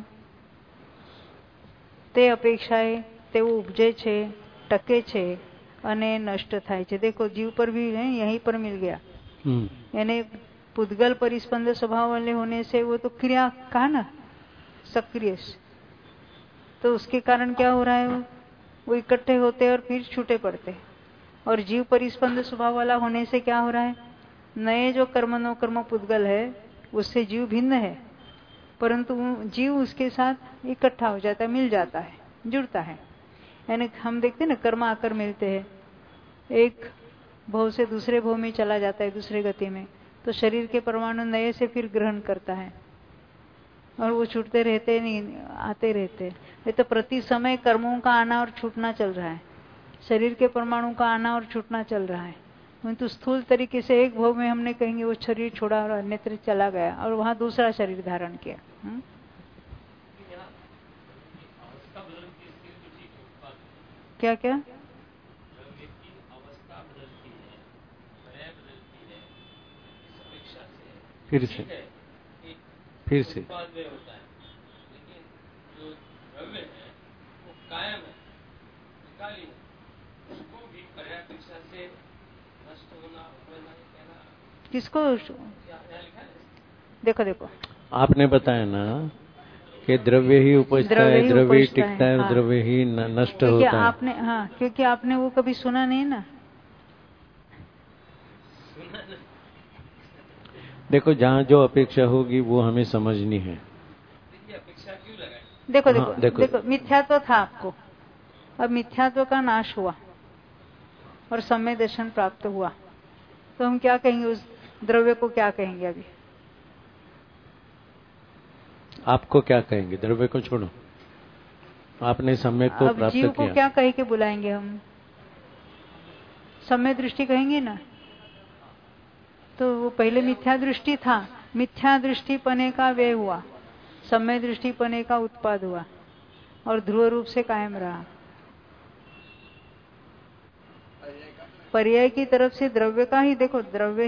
તે અપેક્ષાએ તેઓ ઉપજે છે, ટકે છે અને નષ્ટ થાય છે. देखो जीव पर भी है, यहीं पर मिल गया. यानी पूतगल परिस्पंद स्वभाव वाले होने से वो तो क्रिया कहा ना, सक्रिय, तो उसके कारण क्या हो रहा है? वो इकट्ठे होते और फिर छूटे पड़ते. और जीव परिस्पंद स्वभाव वाला होने से क्या हो रहा है? नए जो कर्मनो कर्म पूतगल है उससे जीव भिन्न है, परंतु जीव उसके साथ इकट्ठा हो जाता है, मिल जाता है, जुड़ता है. यानी हम देखते हैं ना कर्म आकर मिलते हैं, एक भव से दूसरे भव में चला जाता है, दूसरे गति में, तो शरीर के परमाणु नए से फिर ग्रहण करता है और वो छूटते रहते नहीं, आते रहते. ये तो प्रति समय कर्मों का आना और छूटना चल रहा है, शरीर के परमाणु का आना और छूटना चल रहा है. परंतु स्थूल तरीके से एक भव में हमने कहेंगे वो शरीर छोड़ा और अन्यत्र चला गया और वहां दूसरा शरीर धारण किया. क्या क्या? फिर से उत्पाद में होता है, लेकिन जो द्रव्य है वो कायम है, निकाली है, उसको भी पर्यापेक्षा से नष्ट होना कहना। किसको? लिखा है। देखो आपने बताया ना कि द्रव्य ही उपजता है, द्रव्य ही टिकता है, हाँ। द्रव्य ही नष्ट क्योंकि होता है। आपने क्योंकि आपने वो कभी सुना नहीं ना। देखो, जहाँ जो अपेक्षा होगी वो हमें समझनी है। अपेक्षा क्यों लगाए? देखो मिथ्यात्व था आपको, अब मिथ्यात्व का नाश हुआ और सम्यक दर्शन प्राप्त हुआ, तो हम क्या कहेंगे? उस द्रव्य को क्या कहेंगे? अभी आपको क्या कहेंगे? द्रव्य को छोड़ो, आपने सम्यक को प्राप्त किया। जीव को क्या कह के बुलाएंगे हम? सम्यक दृष्टि कहेंगे ना। तो वो पहले मिथ्या दृष्टि था, मिथ्या दृष्टि पने का व्यय हुआ, सम्यक दृष्टि पने का उत्पाद हुआ और ध्रुव रूप से कायम रहा। पर्याय की तरफ से द्रव्य का ही देखो, द्रव्य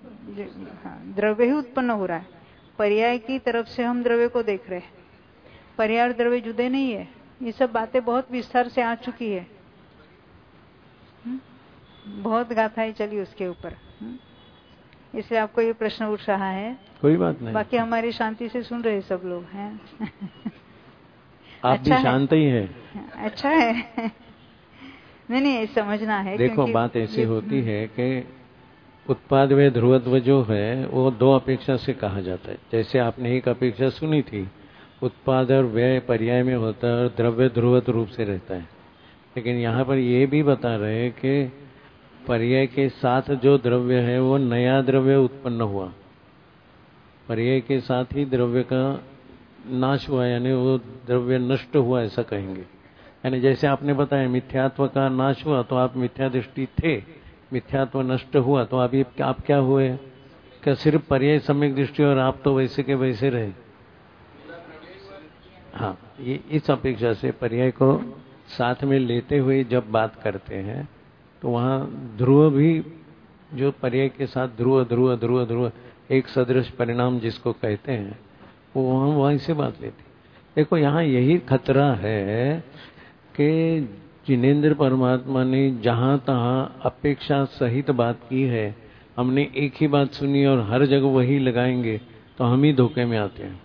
ही उत्पन्न हो रहा है। पर्याय की तरफ से हम द्रव्य को देख रहे हैं। पर्याय और द्रव्य जुदे नहीं है। ये सब बातें बहुत विस्तार से आ चुकी है, बहुत गाथाएं चली उसके ऊपर, इसलिए आपको ये प्रश्न उठ रहा है। कोई बात नहीं, बाकी हमारी शांति से सुन रहे सब लोग हैं। आप अच्छा भी शांत ही है। अच्छा है। नहीं समझना है। देखो, बात ऐसी होती है कि उत्पाद व ध्रुवत्व जो है वो दो अपेक्षा से कहा जाता है। जैसे आपने एक अपेक्षा सुनी थी, उत्पाद और व्यय पर्याय में होता है और द्रव्य ध्रुवत्व रूप से रहता है। लेकिन यहाँ पर ये भी बता रहे हैं कि पर्याय के साथ जो द्रव्य है वो नया द्रव्य उत्पन्न हुआ, पर्याय के साथ ही द्रव्य का नाश हुआ, यानी वो द्रव्य नष्ट हुआ, ऐसा कहेंगे। यानी जैसे आपने बताया मिथ्यात्व का नाश हुआ तो आप मिथ्या दृष्टि थे, मिथ्यात्व नष्ट हुआ तो अभी आप क्या हुए? क्या सिर्फ पर्याय सम्यक दृष्टि और आप तो वैसे के वैसे रहे? हाँ, ये इस अपेक्षा से पर्याय को साथ में लेते हुए जब बात करते हैं तो वहाँ ध्रुव भी, जो पर्याय के साथ ध्रुव ध्रुव ध्रुव ध्रुव एक सदृश परिणाम जिसको कहते हैं, वो वहीं से बात लेते। देखो, यहाँ यही खतरा है कि जिनेंद्र परमात्मा ने जहां तहां अपेक्षा सहित बात की है, हमने एक ही बात सुनी और हर जगह वही लगाएंगे तो हम ही धोखे में आते हैं।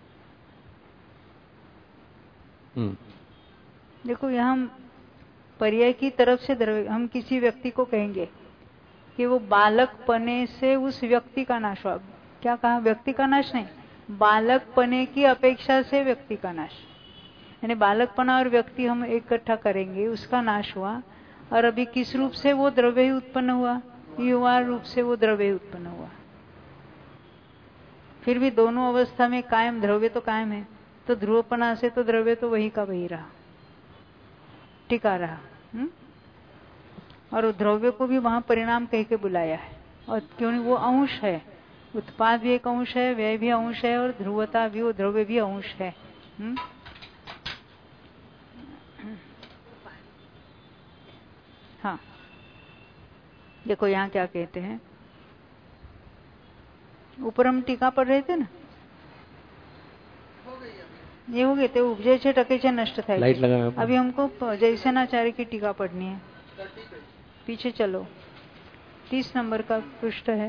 देखो, यहाँ पर्याय की तरफ से हम किसी व्यक्ति को कहेंगे कि वो बालकपने से उस व्यक्ति का नाश हुआ। क्या कहा? व्यक्ति का नाश नहीं, बालकपने की अपेक्षा से व्यक्ति का नाश। यानी बालकपना और व्यक्ति हम इकट्ठा करेंगे, उसका नाश हुआ। और अभी किस रूप से वो द्रव्य ही उत्पन्न हुआ? युवा रूप से वो द्रव्य ही उत्पन्न हुआ। फिर भी दोनों अवस्था में कायम द्रव्य तो कायम है, तो ध्रुवपना से तो द्रव्य तो वही का वही रहा, टिका रहा। और द्रव्य को भी वहां परिणाम कह के बुलाया है, और क्यों नहीं? वो अंश है, उत्पाद भी एक अंश है, व्यय भी अंश है, और ध्रुवता भी, वो द्रव्य भी अंश है। हाँ, देखो यहाँ क्या कहते हैं। ऊपर हम टीका पढ़ रहे थे ना, ये हो गए थे उपजय छे टके छे नष्ट थाय। लाइट लगाओ। अभी हमको जयसेनाचार्य की टीका पढ़नी है। पीछे चलो, 30 नंबर का पृष्ठ है।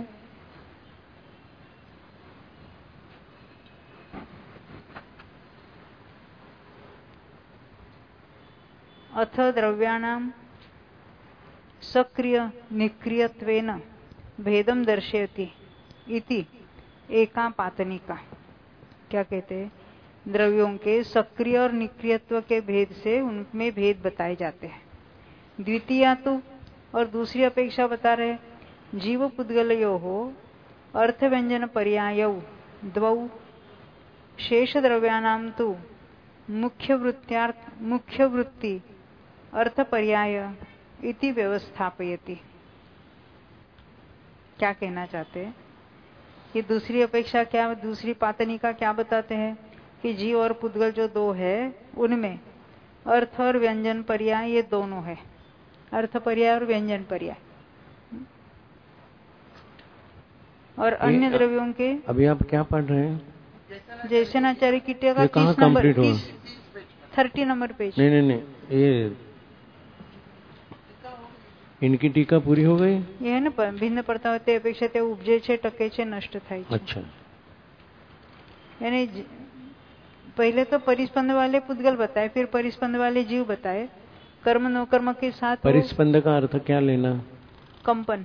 अथ द्रव्याणाम सक्रिय निक्रियत्वेन भेदम दर्शयति इति एका पातनिका। क्या कहते हैं? द्रव्यों के सक्रिय और निक्रियत्व के भेद से उनमें भेद बताए जाते हैं। द्वितीया तो, और दूसरी अपेक्षा बता रहे, जीव पुद्गलयोः अर्थ व्यंजन पर्यायौ द्वौ शेष द्रव्याणाम तो मुख्य वृत्ति अर्थ पर्याय इति व्यवस्थापयति। क्या कहना चाहते हैं कि दूसरी अपेक्षा क्या, दूसरी पातनिका क्या बताते हैं कि जीव और पुद्गल जो दो है उनमें अर्थ और व्यंजन पर्याय ये दोनों है, अर्थ पर्याय और व्यंजन पर्याय। और अन्य द्रव्यों के। अभी आप क्या पढ़ रहे हैं? जैसेनाचार्य की टीका 30 नंबर 30 नंबर पेज। नहीं, ये इनकी टीका पूरी हो गई? ये है ना, भिन्न परतावते अपेक्षा ते उपजे छे टके छे नष्ट थाय छे। अच्छा, यानी पहले तो परिस्पंद वाले पुद्गल बताए, फिर परिस्पंद वाले जीव बताए, कर्म नौकर्म के साथ। परिस्पंद का अर्थ क्या लेना? कंपन।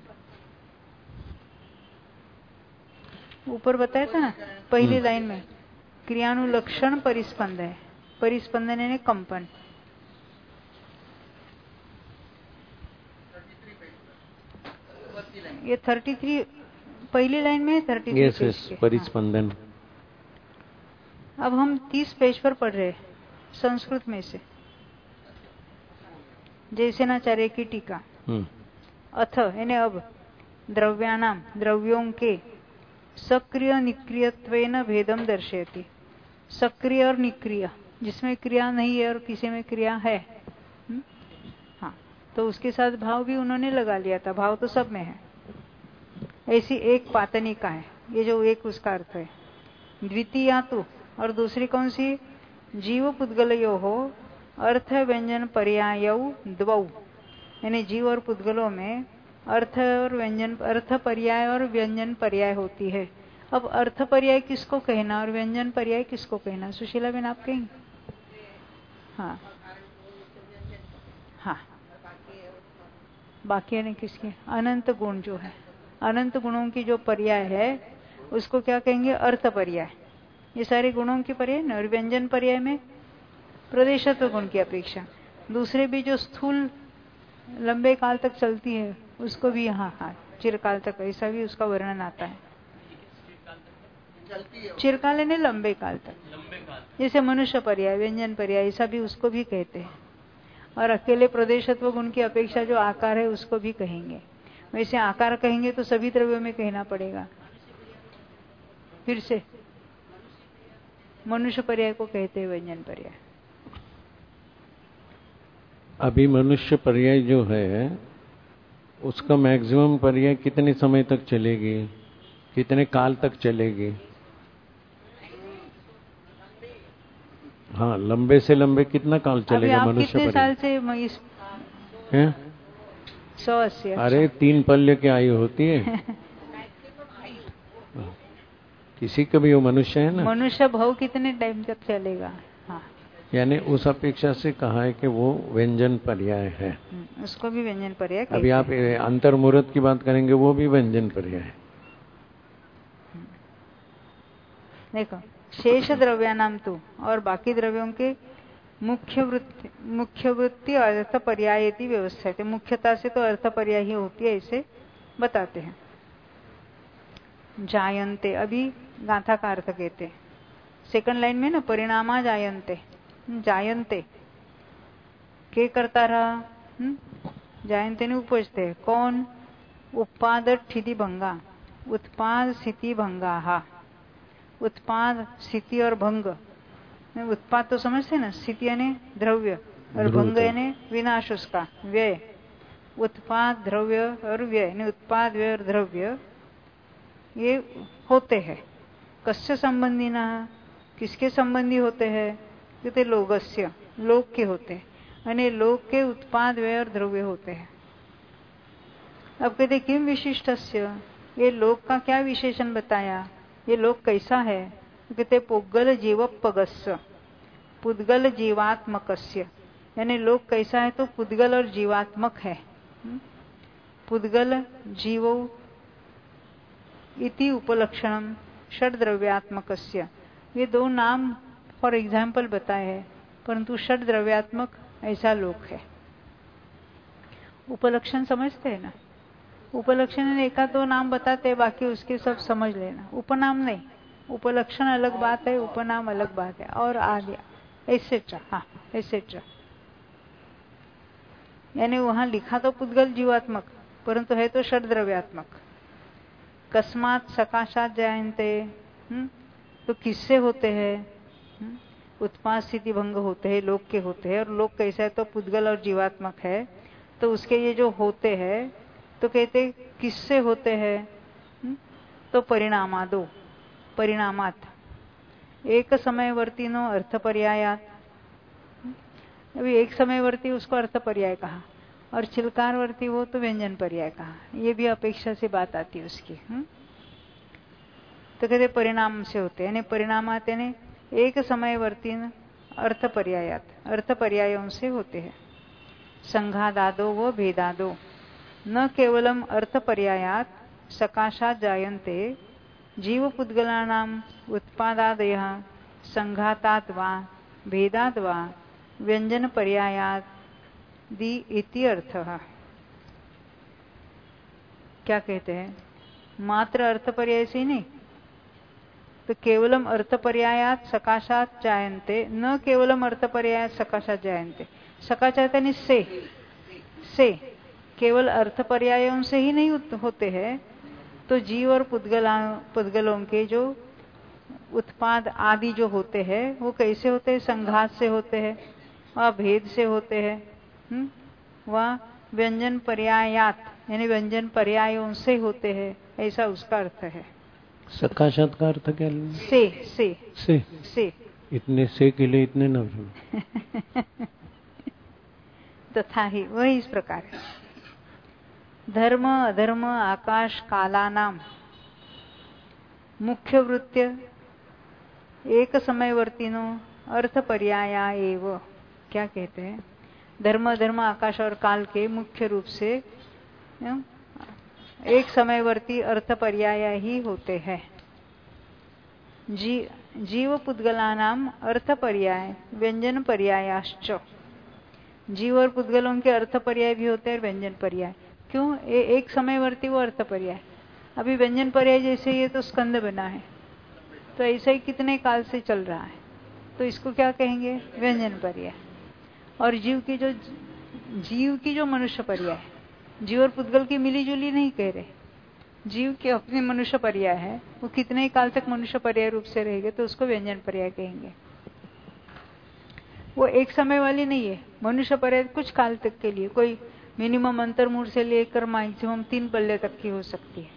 ऊपर बताया था ना पहली लाइन में, क्रियानुलक्षण परिस्पंद है। परिस्पंदन यानी कंपन। ये 33 पहली लाइन में है, 33 पेज के। परिस्पंदन। अब हम 30 पेज पर पढ़ रहे हैं संस्कृत में से, जैसेनाचार्य की टीका। अथ यानी अब, द्रव्यानाम द्रव्यों के सक्रिय निक्रियत्वेन भेदम दर्शयति। सक्रिय और निक्रिय, जिसमें क्रिया नहीं है और किसी में क्रिया है, हाँ, तो उसके साथ भाव भी उन्होंने लगा लिया था। भाव तो सब में है। ऐसी एक पातनिका है, ये जो एक उसका अर्थ है। द्वितीया तो, और दूसरी कौन सी? जीव पुद्गलयो हो अर्थ व्यंजन पर्यायौ द्वौ, यानी जीव और पुद्गलों में अर्थ और व्यंजन, अर्थ पर्याय और व्यंजन पर्याय होती है। अब अर्थ पर्याय किसको कहना और व्यंजन पर्याय किसको कहना? सुशीला बेन आप कहेंगे? हाँ हाँ, बाकी यानी किसके? अनंत गुण जो है, अनंत गुणों की जो पर्याय है उसको क्या कहेंगे? अर्थ पर्याय। ये सारे गुणों की पर्याय न। और व्यंजन पर्याय में प्रदेशत्व गुण की अपेक्षा दूसरे भी जो स्थूल लंबे काल तक चलती है उसको भी यहाँ चिरकाल तक, ऐसा भी उसका वर्णन आता है। चिरकाल यानी लंबे काल तक, जैसे मनुष्य पर्याय, व्यंजन पर्याय, ऐसा भी उसको भी कहते हैं। और अकेले प्रदेशत्व गुण की अपेक्षा जो आकार है उसको भी कहेंगे। वैसे आकार कहेंगे तो सभी द्रव्यों में कहना पड़ेगा। फिर से मनुष्य पर्याय को कहते हैं व्यंजन पर्याय। अभी मनुष्य पर्याय जो है उसका मैक्सिमम पर्याय कितने समय तक चलेगी, कितने काल तक चलेगी? हाँ, लंबे से लंबे कितना काल चलेगा मनुष्य पर्याय? कितने साल से हैं? 180। अरे 3 पल्ले की आयु होती है किसी का भी वो मनुष्य है ना। मनुष्य भाव कितने टाइम तक चलेगा? हाँ, यानी उस अपेक्षा से कहा है कि वो व्यंजन पर्याय है। उसको भी व्यंजन पर्याय। अभी आप अंतर्मुहूर्त की बात करेंगे, वो भी व्यंजन पर्याय है। देखो, शेष द्रव्यानाम तो, और बाकी द्रव्यों के मुख्य वृत्ति अर्थ पर्याय की व्यवस्था है। मुख्यता से तो अर्थ पर्याय ही होती है, इसे बताते हैं। जायन्ते, अभी गाथा का अर्थ कहते हैं। सेकंड लाइन में ना, परिणामा जायन्ते, जायन्ते के करता रहा, जायन्ते ने उपजते। कौन? उत्पाद स्थिति भंगा, उत्पाद स्थिति भंगा। हा, उत्पाद स्थिति और भंग। उत्पाद तो समझते ना, स्थिति यानी द्रव्य और भंग यानी विनाश, उसका व्यय। उत्पाद द्रव्य और व्यय यानी उत्पाद व्यय और द्रव्य ये होते हैं। कस्य संबंधी ना, किसके संबंधी होते हैं? कहते लोगस्य, लोक के होते हैं, यानी लोक के उत्पाद व्यय और द्रव्य होते हैं। अब कहते किम विशिष्टस्य, ये लोक का क्या विशेषण बताया? ये लोक कैसा है? कहते पुद्गल जीवोपगस्य, पुद्गल जीवात्मकस्य, यानी लोक कैसा है? तो पुद्गल और जीवात्मक है। पुद्गल जीवो इति उपलक्षणम षड द्रव्यात्मकस्य, ये दो नाम फॉर एग्जाम्पल बताए हैं, परंतु षड द्रव्यात्मक ऐसा लोक है। उपलक्षण समझते हैं ना? उपलक्षण एका दो नाम बताते हैं, बाकी उसके सब समझ लेना। उपनाम नहीं, उपलक्षण अलग बात है, उपनाम अलग बात है, और आगे एसेट्रा। हाँ, एसेट्रा यानी वहां लिखा तो पुद्गल जीवात्मक, परंतु है तो षड द्रव्यात्मक। कस्मात सकाशात जायन्ते, तो किससे होते हैं? उत्पाद स्थिति भंग होते हैं, लोक के होते हैं। और लोक कैसा है? तो पुद्गल और जीवात्मक है। तो उसके ये जो होते हैं, तो कहते किससे होते हैं? तो परिणामादो परिणामात एक समयवर्तीनो अर्थ पर्यायात। अभी एक समयवर्ती उसको अर्थ पर्याय कहा और चिलकारवर्ती वो तो व्यंजन पर्याय कहा। ये भी अपेक्षा से बात आती है उसकी। तो कहते परिणाम से होते हैं, परिणामात यानी एक समयवर्ती अर्थ पर्यायात अर्थ पर्यायों से होते हैं। संघादादो व भेदादो न केवलम अर्थ पर्यायात सकाशात जायन्ते जीव पुद्गलानाम उत्पादादयः संघातात वा भेदात वा व्यंजन पर्यायात दी इति अर्थः। क्या कहते हैं? मात्र अर्थ पर्याय से नहीं, तो केवलम अर्थ पर्यायात सकाशात जायन्ते, न केवलम अर्थ पर्यायात सकाशात जायन्ते। सकाशात यानी से केवल अर्थ पर्यायों से ही नहीं होते हैं, तो जीव और पुद्गलों के जो उत्पाद आदि जो होते हैं वो कैसे होते हैं? संघात से होते हैं, वह भेद से होते हैं, वह व्यंजन पर्यायात यानी व्यंजन पर्यायों से होते हैं, ऐसा उसका अर्थ है। सकाशात का अर्थ क्या? से इतने से के लिए इतने न तथा ही वही इस प्रकार है। धर्म अधर्म आकाश कालानाम मुख्य वृत्य एक समयवर्तीनो अर्थ पर्याया एव। क्या कहते हैं? धर्म धर्म आकाश और काल के मुख्य रूप से एक समयवर्ती अर्थ पर्याय ही होते हैं। जीव पुद्गलानाम अर्थ पर्याय व्यंजन पर्यायाश्च। जीव और पुद्गलों के अर्थ पर्याय भी होते हैं और व्यंजन पर्याय। क्यों? एक समयवर्ती वो अर्थ पर्याय। अभी व्यंजन पर्याय जैसे ये तो स्कंद बना है, तो ऐसा ही कितने काल से चल रहा है, तो इसको क्या कहेंगे? व्यंजन पर्याय। और जीव की जो मनुष्य पर्याय है, जीव और पुद्गल की मिली जुली नहीं कह रहे, जीव के अपने मनुष्य पर्याय है, वो कितने काल तक मनुष्य पर्याय रूप से रहेंगे, तो उसको व्यंजन पर्याय कहेंगे। वो एक समय वाली नहीं है। मनुष्य पर्याय कुछ काल तक के लिए, कोई मिनिमम अंतर्मूल से लेकर मैक्सिमम 3 पल्ले तक की हो सकती है।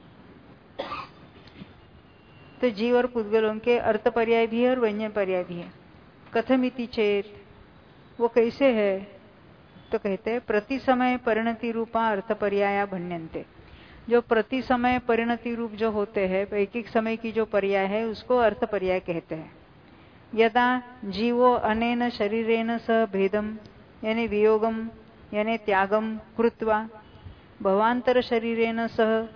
तो जीव और पुद्गलों के अर्थ पर्याय भी है और व्यंजन पर्याय भी है। कथमिति चेत, वो कैसे है? तो कहते हैं प्रति समय परिणति रूपा अर्थ पर्याया भन्यन्ते। जो प्रति समय परिणति रूप जो होते हैं, एक एक समय की जो पर्याय है उसको अर्थ पर्याय कहते हैं। यदा जीवो अनेन शरीरेण सह भेदम यानी वियोगम यानी त्यागम कृत्वा भवांतर शरीरेण सह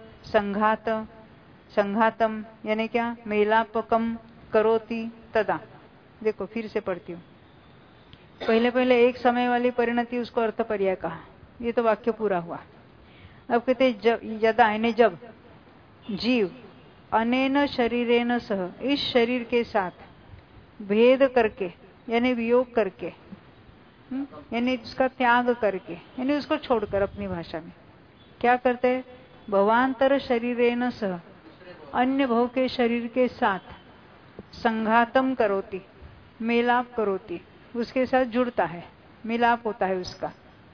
संघातम यानी क्या? मेलापकम करोति तदा। देखो फिर से पढ़ती हूँ। पहले एक समय वाली परिणति उसको अर्थ पर्याय कहा, ये तो वाक्य पूरा हुआ। अब कहते यदा यानी जब जीव अनेन शरीरेण सह इस शरीर के साथ भेद करके यानी वियोग करके यानी उसका त्याग करके यानी उसको छोड़कर, अपनी भाषा में क्या करते हैं? भवांतर शरीरेण सह अन्य भव के शरीर के साथ संघातम करोति मेलाप करोति, उसके साथ जुड़ता है, मिलाप होता है उसका।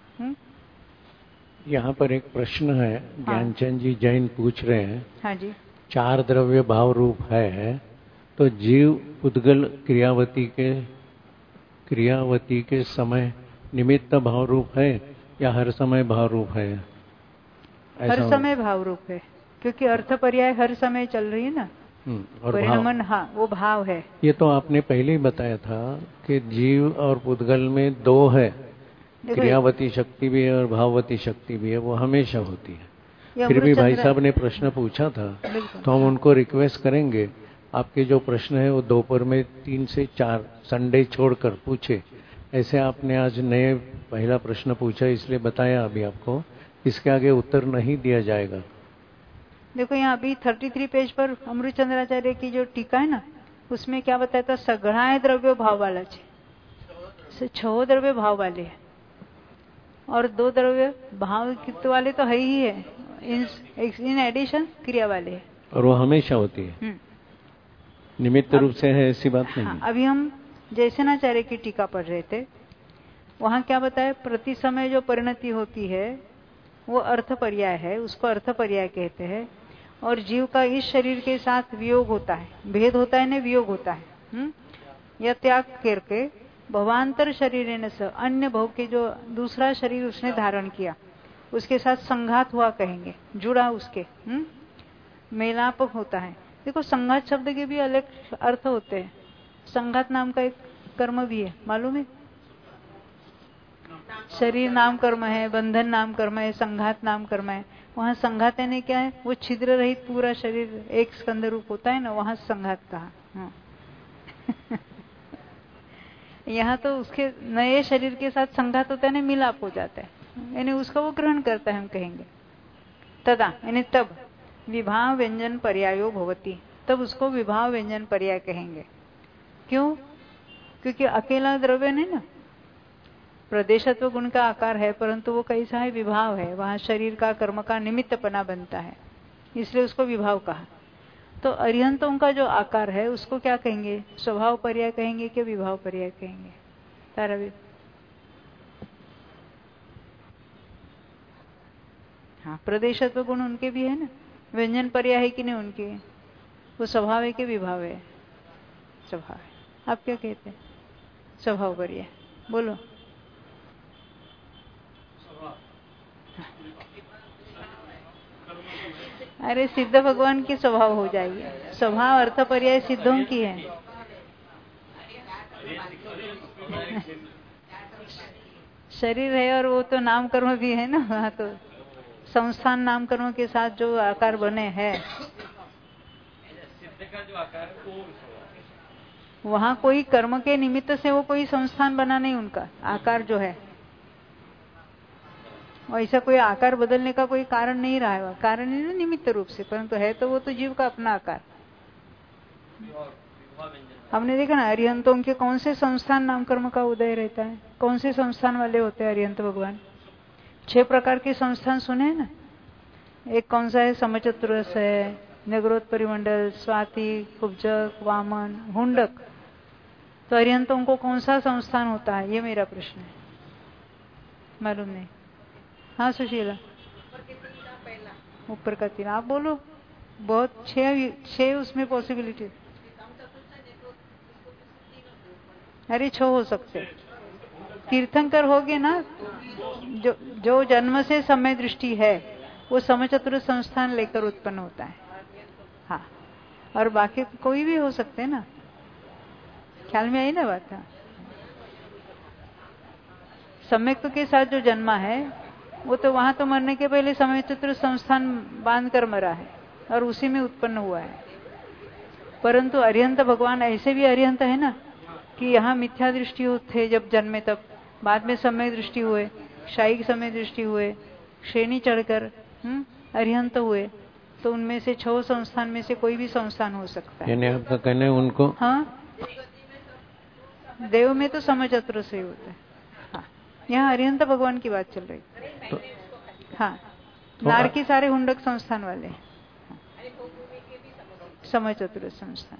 यहाँ पर एक प्रश्न है। ज्ञानचंद जी जैन पूछ रहे हैं। हाँ जी। 4 द्रव्य भाव रूप है, तो जीव पुद्गल क्रियावती के समय निमित्त भाव रूप है या हर समय भाव रूप है? हर समय भाव रूप है, क्योंकि अर्थ पर्याय हर समय चल रही है ना। और परिणमन, हाँ, वो भाव है। ये तो आपने पहले ही बताया था कि जीव और पुद्गल में 2 है, क्रियावती शक्ति भी है और भाववती शक्ति भी है, वो हमेशा होती है। फिर भी भाई साहब ने प्रश्न पूछा था, तो हम उनको रिक्वेस्ट करेंगे आपके जो प्रश्न है वो दोपहर में 3 से 4 संडे छोड़कर पूछे। ऐसे आपने आज नए पहला प्रश्न पूछा, इसलिए बताया अभी आपको। इसके आगे उत्तर नहीं दिया जाएगा। देखो यहाँ अभी 33 पेज पर अमृतचंद्राचार्य की जो टीका है ना, उसमें क्या बताया था? सगळाए द्रव्य भाव वाला छे, 6 द्रव्य भाव वाले है और 2 द्रव्य भाव कित वाले तो है ही है, इन एडिशन क्रिया वाले है, और वो हमेशा होती है, निमित्त रूप से है, ऐसी बात नहीं। हाँ, अभी हम जैसेनाचार्य की टीका पढ़ रहे थे, वहां क्या बताया? प्रति समय जो परिणति होती है वो अर्थ पर्याय है, उसको अर्थ पर्याय कहते हैं। और जीव का इस शरीर के साथ वियोग होता है, भेद होता है ना, वियोग होता है। यह त्याग करके भवांतर शरीर न स, अन्य भव के जो दूसरा शरीर उसने धारण किया उसके साथ संघात हुआ कहेंगे, जुड़ा उसके, मेलाप होता है। देखो संघात शब्द के भी अलग अर्थ होते हैं। संघात नाम का एक कर्म भी है, मालूम है? शरीर नाम कर्म है, बंधन नाम कर्म है, संघात नाम कर्म है। वहां संघात यानी क्या है? वो छिद्र रहित पूरा शरीर एक स्कंद रूप होता है ना, वहां संघात कहा। यहाँ तो उसके नए शरीर के साथ संघात होता है ना, मिलाप हो जाता है, यानी उसका वो ग्रहण करता है, हम कहेंगे। तदा यानी तब विभाव व्यंजन पर्यायो भवति, तब उसको विभाव व्यंजन पर्याय कहेंगे। क्यों? क्योंकि अकेला द्रव्य नहीं ना, प्रदेशत्व गुण का आकार है, परंतु वो कैसा है? विभाव है, वहां शरीर का कर्म का निमित्तपना बनता है, इसलिए उसको विभाव कहा। तो अरिहंतों का जो आकार है उसको क्या कहेंगे? स्वभाव पर्याय कहेंगे कि विभाव पर्याय कहेंगे? तारा भी हाँ, प्रदेशत्व गुण उनके भी है ना, व्यंजन पर्याय है कि नहीं उनके? वो स्वभाव है कि विभाव है? स्वभाव है। आप क्या कहते हैं? स्वभाव पर्याय बोलो। अरे सिद्ध भगवान की स्वभाव हो जाएगी, स्वभाव अर्थ पर्याय सिद्धों की है। शरीर है और वो तो नाम कर्म भी है ना, वहाँ तो संस्थान नाम कर्मों के साथ जो आकार बने हैं, सिद्ध का जो आकार है वो वहाँ कोई कर्म के निमित्त से वो कोई संस्थान बना नहीं, उनका आकार जो है ऐसा कोई आकार बदलने का कोई कारण नहीं रहा है, कारण नहीं ना निमित्त रूप से, परंतु है तो वो तो जीव का अपना आकार। हमने देखा ना अरिहंतों के कौन से संस्थान नाम कर्म का उदय रहता है, कौन से संस्थान वाले होते हैं अरिहंत भगवान? 6 प्रकार के संस्थान सुने हैं ना। एक कौन सा है? समचतुरस है, नगरोत परिमंडल, स्वाति, कुब्जक, वामन, हुंडक। तो अरिहंतों को कौन सा संस्थान होता है, ये मेरा प्रश्न है, मालूम नहीं। हाँ सुशीला, ऊपर का 3 आप बोलो, बहुत 6 उसमें पॉसिबिलिटी। अरे 6 हो सकते। तीर्थंकर हो गए ना, जो जन्म से समय दृष्टि है वो समचतुर संस्थान लेकर उत्पन्न होता है। हाँ, और बाकी कोई भी हो सकते हैं ना, ख्याल में आई ना बात? सम्यक के साथ जो जन्मा है वो तो वहां तो मरने के पहले समचतुर संस्थान बांध कर मरा है और उसी में उत्पन्न हुआ है। परंतु अरिहंत भगवान ऐसे भी अरिहंत है ना कि यहाँ मिथ्या दृष्टि थे जब जन्मे, तब बाद में समय दृष्टि हुए, शाही समय दृष्टि हुए, श्रेणी चढ़कर अरिहंत हुए। तो उनमें से 6 संस्थान में से कोई भी संस्थान हो सकता है। यानी आपका कहना है उनको, हाँ, देव में तो समचतुर से होता है। हाँ, यहाँ अरिहंत भगवान की बात चल रही तो, हाँ, नार के सारे हुंडक संस्थान वाले, समचतुर संस्थान,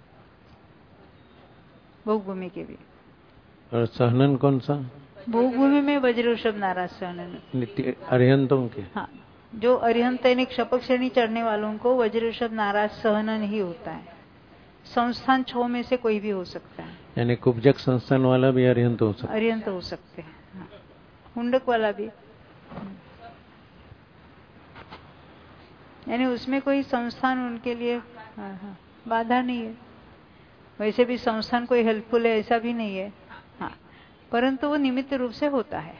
भोगभूमि के भी। और सहनन कौन सा? भोगभूमि में वज्रवृषभ नाराज सहनन नित्य अरिहंतों के। हाँ, जो अरिहंत यानी क्षपक श्रेणी चढ़ने वालों को वज्रवृषभ नाराज सहनन ही होता है। संस्थान 6 में से कोई भी हो सकता है। यानी कुब्जक संस्थान वाला भी अरिहंत हो सकता है? अरिहंत हो सकते हैं। हाँ, हुंडक वाला भी, यानी उसमें कोई संस्थान उनके लिए बाधा नहीं है। वैसे भी संस्थान कोई हेल्पफुल है ऐसा भी नहीं है। हाँ, परंतु वो निमित्त रूप से होता है।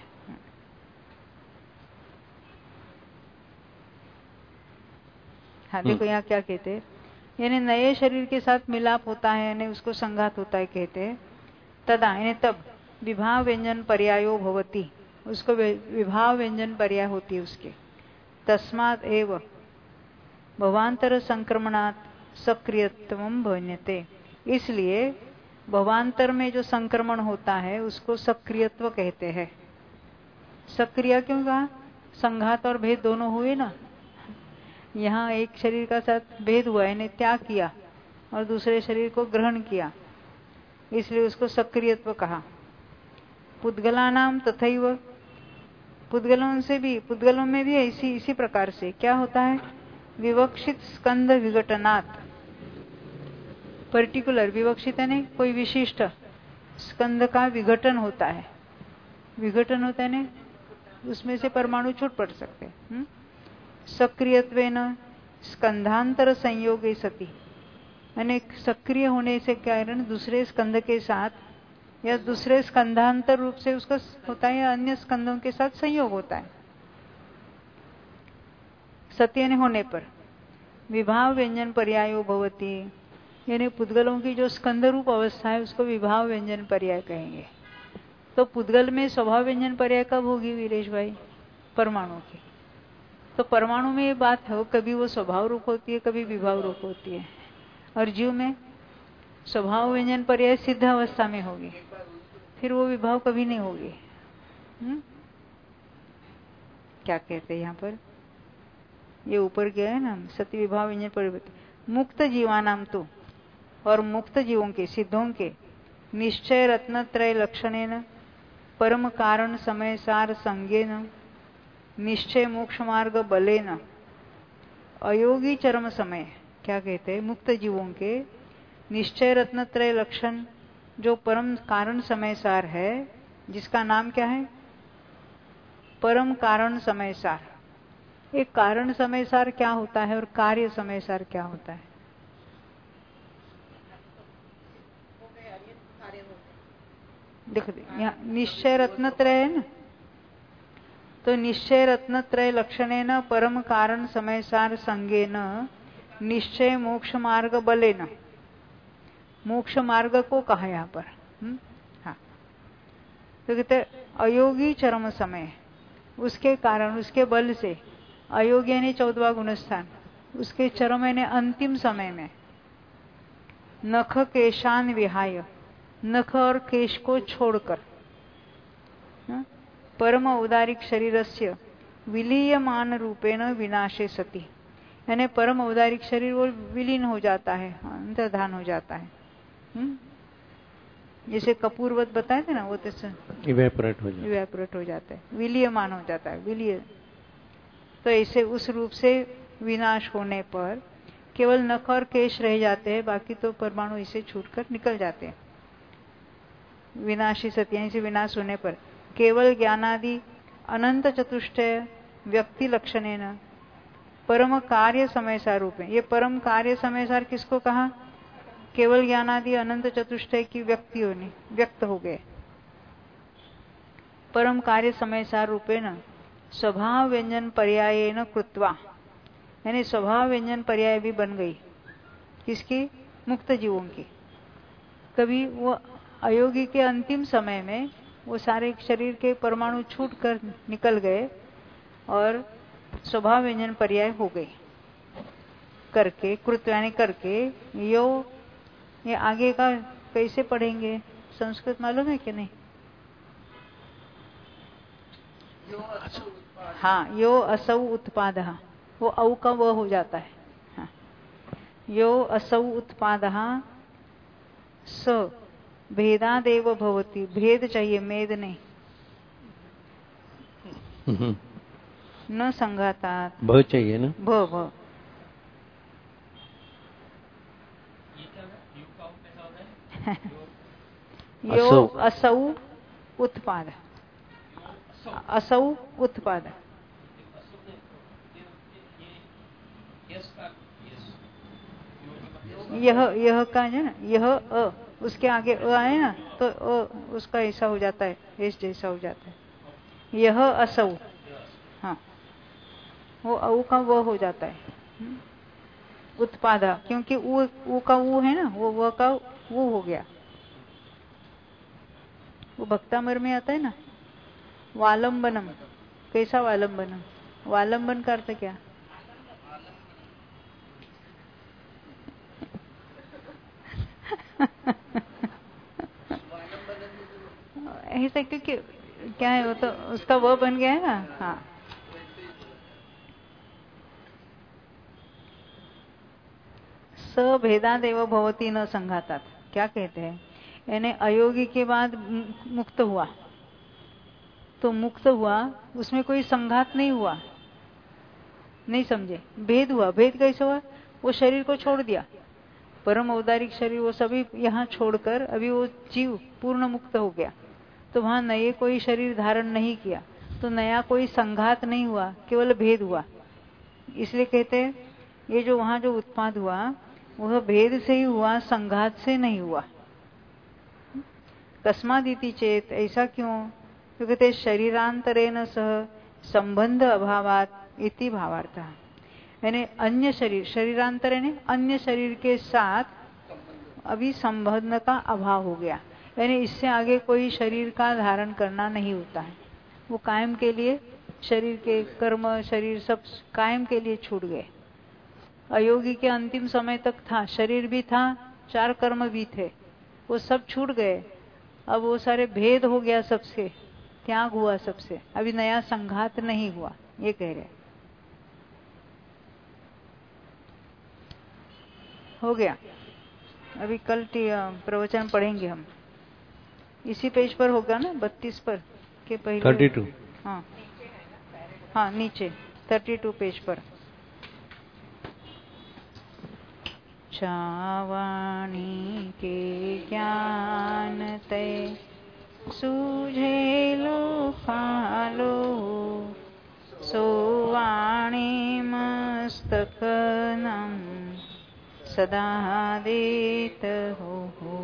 हाँ, देखो यहाँ क्या कहते हैं, यानी नए शरीर के साथ मिलाप होता है, यानी उसको संघात होता है, कहते हैं तदा यानी तब विभाव व्यंजन पर्यायो भवति, उसको विभाव व्यंजन पर्याय होती है उसके। तस्मात् एव भवांतर संक्रमणात् सक्रियत्वम भण्यते, इसलिए भवांतर में जो संक्रमण होता है उसको सक्रियत्व कहते हैं। सक्रिय क्यों कहा? संघात और भेद दोनों हुए ना। यहाँ एक शरीर का साथ भेद हुआ, यानी त्याग किया, और दूसरे शरीर को ग्रहण किया, इसलिए उसको सक्रियत्व कहा। पुद्गलानाम तथैव, पुद्गलों में भी इसी प्रकार से क्या होता है? विवक्षित स्कंद विघटनात्, पर्टिकुलर विवक्षित है नहीं कोई विशिष्ट स्कंद का विघटन होता है, विघटन होता है नहीं उसमें से परमाणु छूट पड़ सकते हैं। सक्रियत्वेन स्कंधांतर संयोगे सति, यानी सक्रिय होने से कारण दूसरे स्कंद के साथ या दूसरे स्कंधांतर रूप से उसका होता है या अन्य स्कंदों के साथ संयोग होता है। सत्य ने होने पर विभाव व्यंजन पर्यायो भवति, यानी पुद्गलों की जो स्कंद रूप अवस्था है उसको विभाव व्यंजन पर्याय कहेंगे। तो पुद्गल में स्वभाव व्यंजन पर्याय कब होगी वीरेश भाई? परमाणु की। तो परमाणु में ये बात है कभी वो स्वभाव रूप होती है कभी विभाव रूप होती है, और जीव में स्वभाव व्यंजन पर्याय सिद्ध अवस्था में होगी, फिर वो विभाव कभी नहीं होगी। क्या कहते हैं यहाँ पर? ये ऊपर गया है ना सत्य विभाव व्यंजन परिवर्तन। मुक्त जीवानाम तो, और मुक्त जीवों के सिद्धों के निश्चय रत्नत्रय लक्षणेन परम कारण समय सार संज्ञेन निश्चय मोक्ष मार्ग बलेन अयोगी चरम समय, क्या कहते हैं? मुक्त जीवों के निश्चय रत्नत्रय लक्षण जो परम कारण समय सार है, जिसका नाम क्या है? परम कारण समय सार। एक कारण समय सार क्या होता है और कार्य समय सार क्या होता है? देखो यहाँ निश्चय रत्नत्रय है ना, तो निश्चय रत्नत्रय लक्षणेन परम कारण समय सार संज्ञेन निश्चय मोक्ष मार्ग बलेन, मोक्ष मार्ग को कहा यहाँ पर। हाँ, तो कहते अयोगी चरम समय, उसके कारण उसके बल से, अयोगी यानी 14वां गुणस्थान, उसके चरम यानी अंतिम समय में नख केशान विहाय, नख और केश को छोड़कर परम औदारिक शरीरस्य विलीयमान रूपेण विनाशे सति, यानी परम औदारिक शरीर वो विलीन हो जाता है, अंतर्धान हो जाता है। जैसे कपूरवत बताए थे ना, वो तो इवेपोरेट हो जाता है, विलीयमान हो जाता है, विलीय। तो ऐसे उस रूप से विनाश होने पर केवल नख और केश रह जाते हैं, बाकी तो परमाणु इसे छूटकर निकल जाते हैं। विनाशी सत्य से विनाश होने पर केवल ज्ञानादि अनंत चतुष्टय व्यक्ति लक्षणेन परम कार्य समय सार रूप है। ये परम कार्य समय सार किसको कहा? केवल ज्ञानादि अनंत चतुष्टय की व्यक्तियों ने व्यक्त हो गए। परम कार्य समय सार रूपेण स्वभाव व्यंजन पर्यायेन कृत्वा, यानी स्वभाव व्यंजन पर्याय भी बन गई किसकी? मुक्त जीवों की। कभी वो अयोगी के अंतिम समय में वो सारे शरीर के परमाणु छूट कर निकल गए और स्वभाव व्यंजन पर्याय हो गई करके, कृत यानी करके। ये आगे का कैसे पढ़ेंगे? संस्कृत मालूम है कि नहीं? हाँ, यो असौ उत्पादः, वो औ का वो हो जाता है। हाँ। यो असौ उत्पादः स भेदादेव भवति, भेद चाहिए, मेद नहीं। न संघातात्, भ चाहिए ना, भ यो असौ उत्पाद, असौ उत्पाद। यह का है ना, यह अ, उसके आगे अ आए ना तो उसका ऐसा हो जाता है, एस जैसा हो जाता है। यह असौ, हाँ, वो औ का वो हो जाता है उत्पादा, क्योंकि ऊ का ऊ है ना, वो व का वो हो गया। वो भक्तामर में आता है ना, वालंबनम। कैसा वालंबनम? वालंबन का अर्थ क्या? ऐसा क्योंकि क्या है, वो तो उसका वो बन गया है ना। हाँ, स भेदादेव भवति न संघातात्, क्या कहते हैं? यानी अयोगी के बाद मुक्त हुआ, तो मुक्त हुआ उसमें कोई संघात नहीं हुआ, नहीं समझे? भेद हुआ। भेद कैसे हुआ? वो शरीर को छोड़ दिया, परम औदारिक शरीर वो सभी यहाँ छोड़कर अभी वो जीव पूर्ण मुक्त हो गया, तो वहां नए कोई शरीर धारण नहीं किया, तो नया कोई संघात नहीं हुआ, केवल भेद हुआ। इसलिए कहते हैं ये जो वहां जो उत्पाद हुआ वह भेद से ही हुआ, संघात से नहीं हुआ। कस्मादिति चेत, ऐसा क्यों? तो कहते शरीरांतरेण सह संबंध अभावात इति भावार्थ। यानी अन्य शरीर, शरीरांतर यानी अन्य शरीर के साथ अभी संबंध का अभाव हो गया, यानी इससे आगे कोई शरीर का धारण करना नहीं होता है। वो कायम के लिए शरीर के कर्म, शरीर सब कायम के लिए छूट गए। अयोगी के अंतिम समय तक था, शरीर भी था, 4 कर्म भी थे, वो सब छूट गए। अब वो सारे भेद हो गया, सबसे त्याग हुआ, सबसे अभी नया संघात नहीं हुआ, ये कह रहे। हो गया। अभी कल प्रवचन पढ़ेंगे हम, इसी पेज पर होगा ना, 32 पर के पहले 32। हाँ हाँ, नीचे 32 पेज पर। चावाणी के ज्ञान ते सूझे लो फालो, सोवाणी मस्तक नम सदा देत हो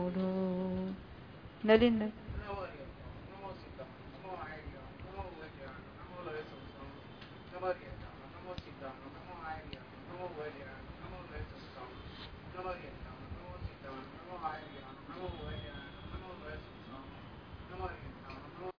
नलिंद।